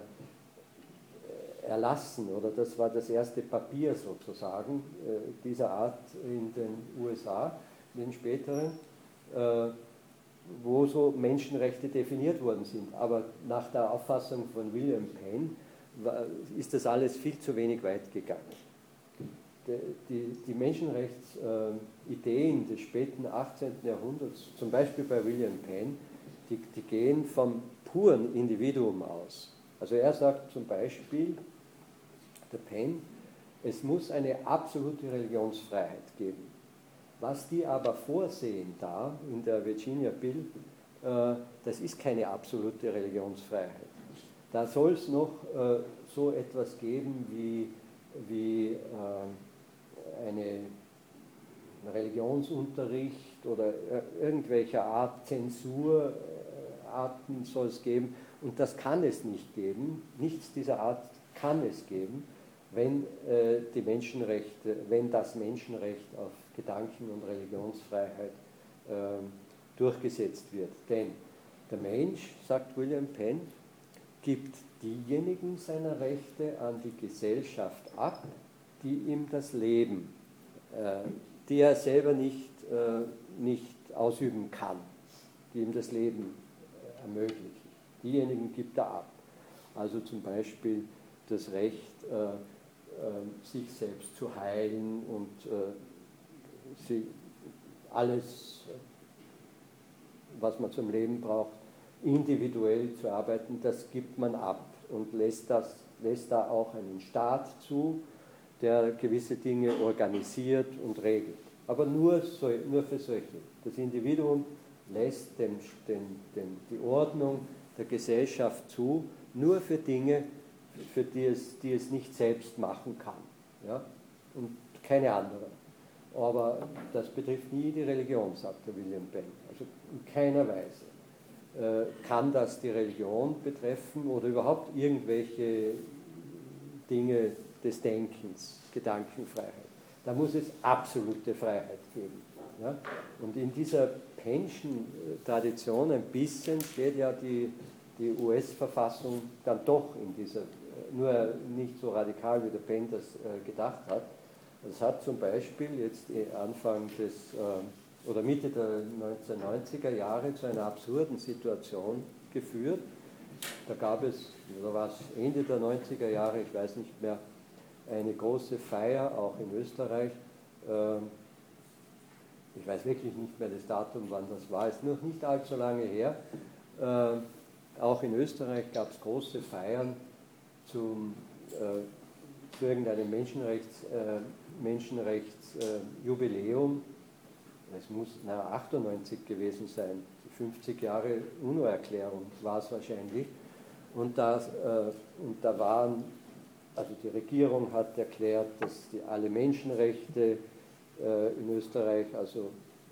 erlassen, oder das war das erste Papier sozusagen äh, dieser Art in den U S A, in den späteren, äh, wo so Menschenrechte definiert worden sind. Aber nach der Auffassung von William Penn war, ist das alles viel zu wenig weit gegangen. Die, die, die Menschenrechtsideen des späten achtzehnten Jahrhunderts, zum Beispiel bei William Penn, die, die gehen vom puren Individuum aus. Also er sagt zum Beispiel, der Penn, es muss eine absolute Religionsfreiheit geben. Was die aber vorsehen da in der Virginia Bill, äh, das ist keine absolute Religionsfreiheit. Da soll es noch äh, so etwas geben wie, wie äh, eine Religionsunterricht oder irgendwelcher Art Zensurarten soll es geben. Und das kann es nicht geben. Nichts dieser Art kann es geben, wenn äh, die Menschenrechte, wenn das Menschenrecht auf Gedanken- und Religionsfreiheit äh, durchgesetzt wird. Denn der Mensch, sagt William Penn, gibt diejenigen seiner Rechte an die Gesellschaft ab, die ihm das Leben, äh, die er selber nicht, äh, nicht ausüben kann, die ihm das Leben äh, ermöglichen. Diejenigen gibt er ab. Also zum Beispiel das Recht, äh, äh, sich selbst zu heilen und äh, sie, alles, was man zum Leben braucht, individuell zu arbeiten, das gibt man ab und lässt, das, lässt da auch einen Staat zu, der gewisse Dinge organisiert und regelt. Aber nur, so, nur für solche. Das Individuum lässt den, den, den, die Ordnung der Gesellschaft zu, nur für Dinge, für die es, die es nicht selbst machen kann. Ja? Und keine anderen. Aber das betrifft nie die Religion, sagt der William Penn. Also in keiner Weise äh, kann das die Religion betreffen oder überhaupt irgendwelche Dinge des Denkens, Gedankenfreiheit. Da muss es absolute Freiheit geben. Ja? Und in dieser Pennschen Tradition ein bisschen steht ja die, die U S-Verfassung dann doch in dieser, nur nicht so radikal, wie der Penn das äh, gedacht hat. Es hat zum Beispiel jetzt Anfang des, äh, oder Mitte der neunzehnhundertneunziger Jahre zu einer absurden Situation geführt. Da gab es, oder war es Ende der neunziger Jahre, ich weiß nicht mehr, eine große Feier, auch in Österreich. Äh, ich weiß wirklich nicht mehr das Datum, wann das war, ist noch nicht allzu lange her. Äh, auch in Österreich gab es große Feiern zum, äh, zu irgendeinem Menschenrechts, äh, Menschenrechtsjubiläum. Äh, es muss na, achtundneunzig gewesen sein, die fünfzig Jahre UNO-Erklärung war es wahrscheinlich. Und da, äh, und da waren, also die Regierung hat erklärt, dass die, alle Menschenrechte äh, in Österreich also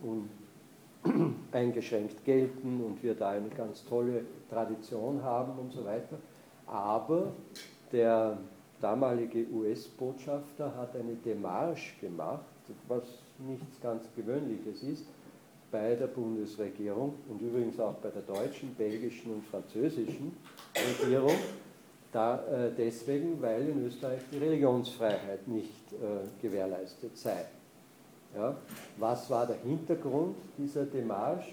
uneingeschränkt gelten und wir da eine ganz tolle Tradition haben und so weiter. Aber der damalige U S-Botschafter hat eine Demarche gemacht, was nichts ganz Gewöhnliches ist, bei der Bundesregierung und übrigens auch bei der deutschen, belgischen und französischen Regierung, da, äh, deswegen, weil in Österreich die Religionsfreiheit nicht äh, gewährleistet sei. Ja? Was war der Hintergrund dieser Demarche?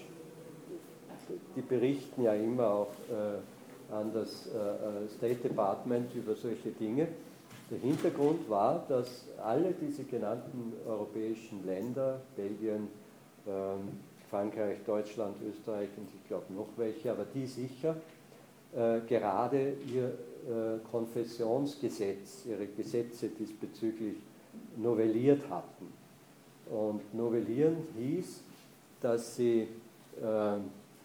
Die berichten ja immer auch äh, an das äh, State Department über solche Dinge. Der Hintergrund war, dass alle diese genannten europäischen Länder, Belgien, ähm, Frankreich, Deutschland, Österreich und ich glaube noch welche, aber die sicher, äh, gerade ihr äh, Konfessionsgesetz, ihre Gesetze diesbezüglich novelliert hatten. Und novellieren hieß, dass sie, äh,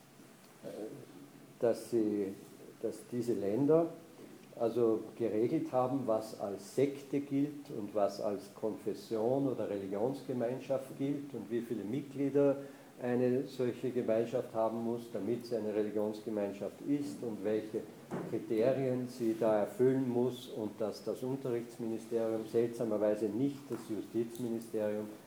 dass sie dass diese Länder also geregelt haben, was als Sekte gilt und was als Konfession oder Religionsgemeinschaft gilt und wie viele Mitglieder eine solche Gemeinschaft haben muss, damit sie eine Religionsgemeinschaft ist und welche Kriterien sie da erfüllen muss und dass das Unterrichtsministerium, seltsamerweise nicht das Justizministerium,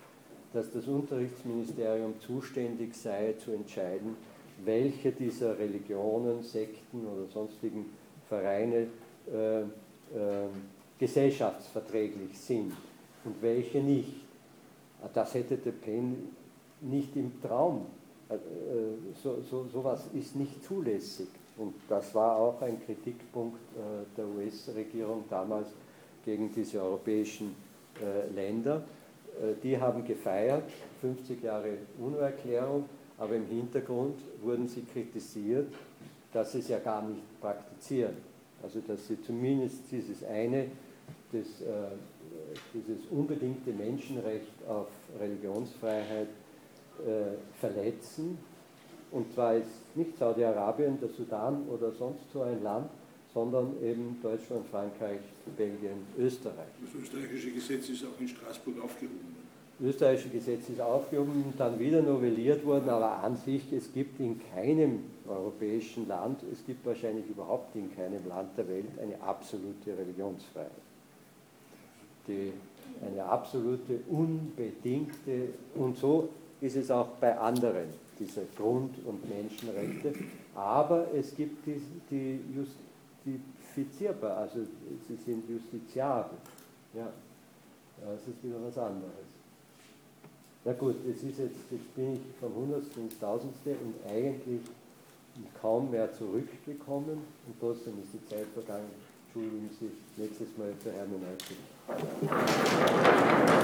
dass das Unterrichtsministerium zuständig sei, zu entscheiden, welche dieser Religionen, Sekten oder sonstigen Vereine äh, äh, gesellschaftsverträglich sind und welche nicht. Das hätte De Pen nicht im Traum. Äh, so, so, sowas ist nicht zulässig. Und das war auch ein Kritikpunkt äh, der U S-Regierung damals gegen diese europäischen äh, Länder. Äh, die haben gefeiert, fünfzig Jahre UNO-Erklärung, aber im Hintergrund wurden sie kritisiert, dass sie es ja gar nicht praktizieren. Also dass sie zumindest dieses eine, das, äh, dieses unbedingte Menschenrecht auf Religionsfreiheit äh, verletzen. Und zwar ist nicht Saudi-Arabien, der Sudan oder sonst so ein Land, sondern eben Deutschland, Frankreich, Belgien, Österreich. Das österreichische Gesetz ist auch in Straßburg aufgehoben worden. Das österreichische Gesetz ist aufgehoben und dann wieder novelliert worden, aber an sich, es gibt in keinem europäischen Land, es gibt wahrscheinlich überhaupt in keinem Land der Welt eine absolute Religionsfreiheit. Die, eine absolute, unbedingte, und so ist es auch bei anderen, diese Grund- und Menschenrechte, aber es gibt die, die justifizierbar, also sie sind justiziabel. Ja, das ist wieder was anderes. Na gut, es ist jetzt, jetzt bin ich vom Hundertsten ins Tausendste und eigentlich kaum mehr zurückgekommen und trotzdem ist die Zeit vergangen. Entschuldigen Sie, nächstes Mal für Hermeneutik.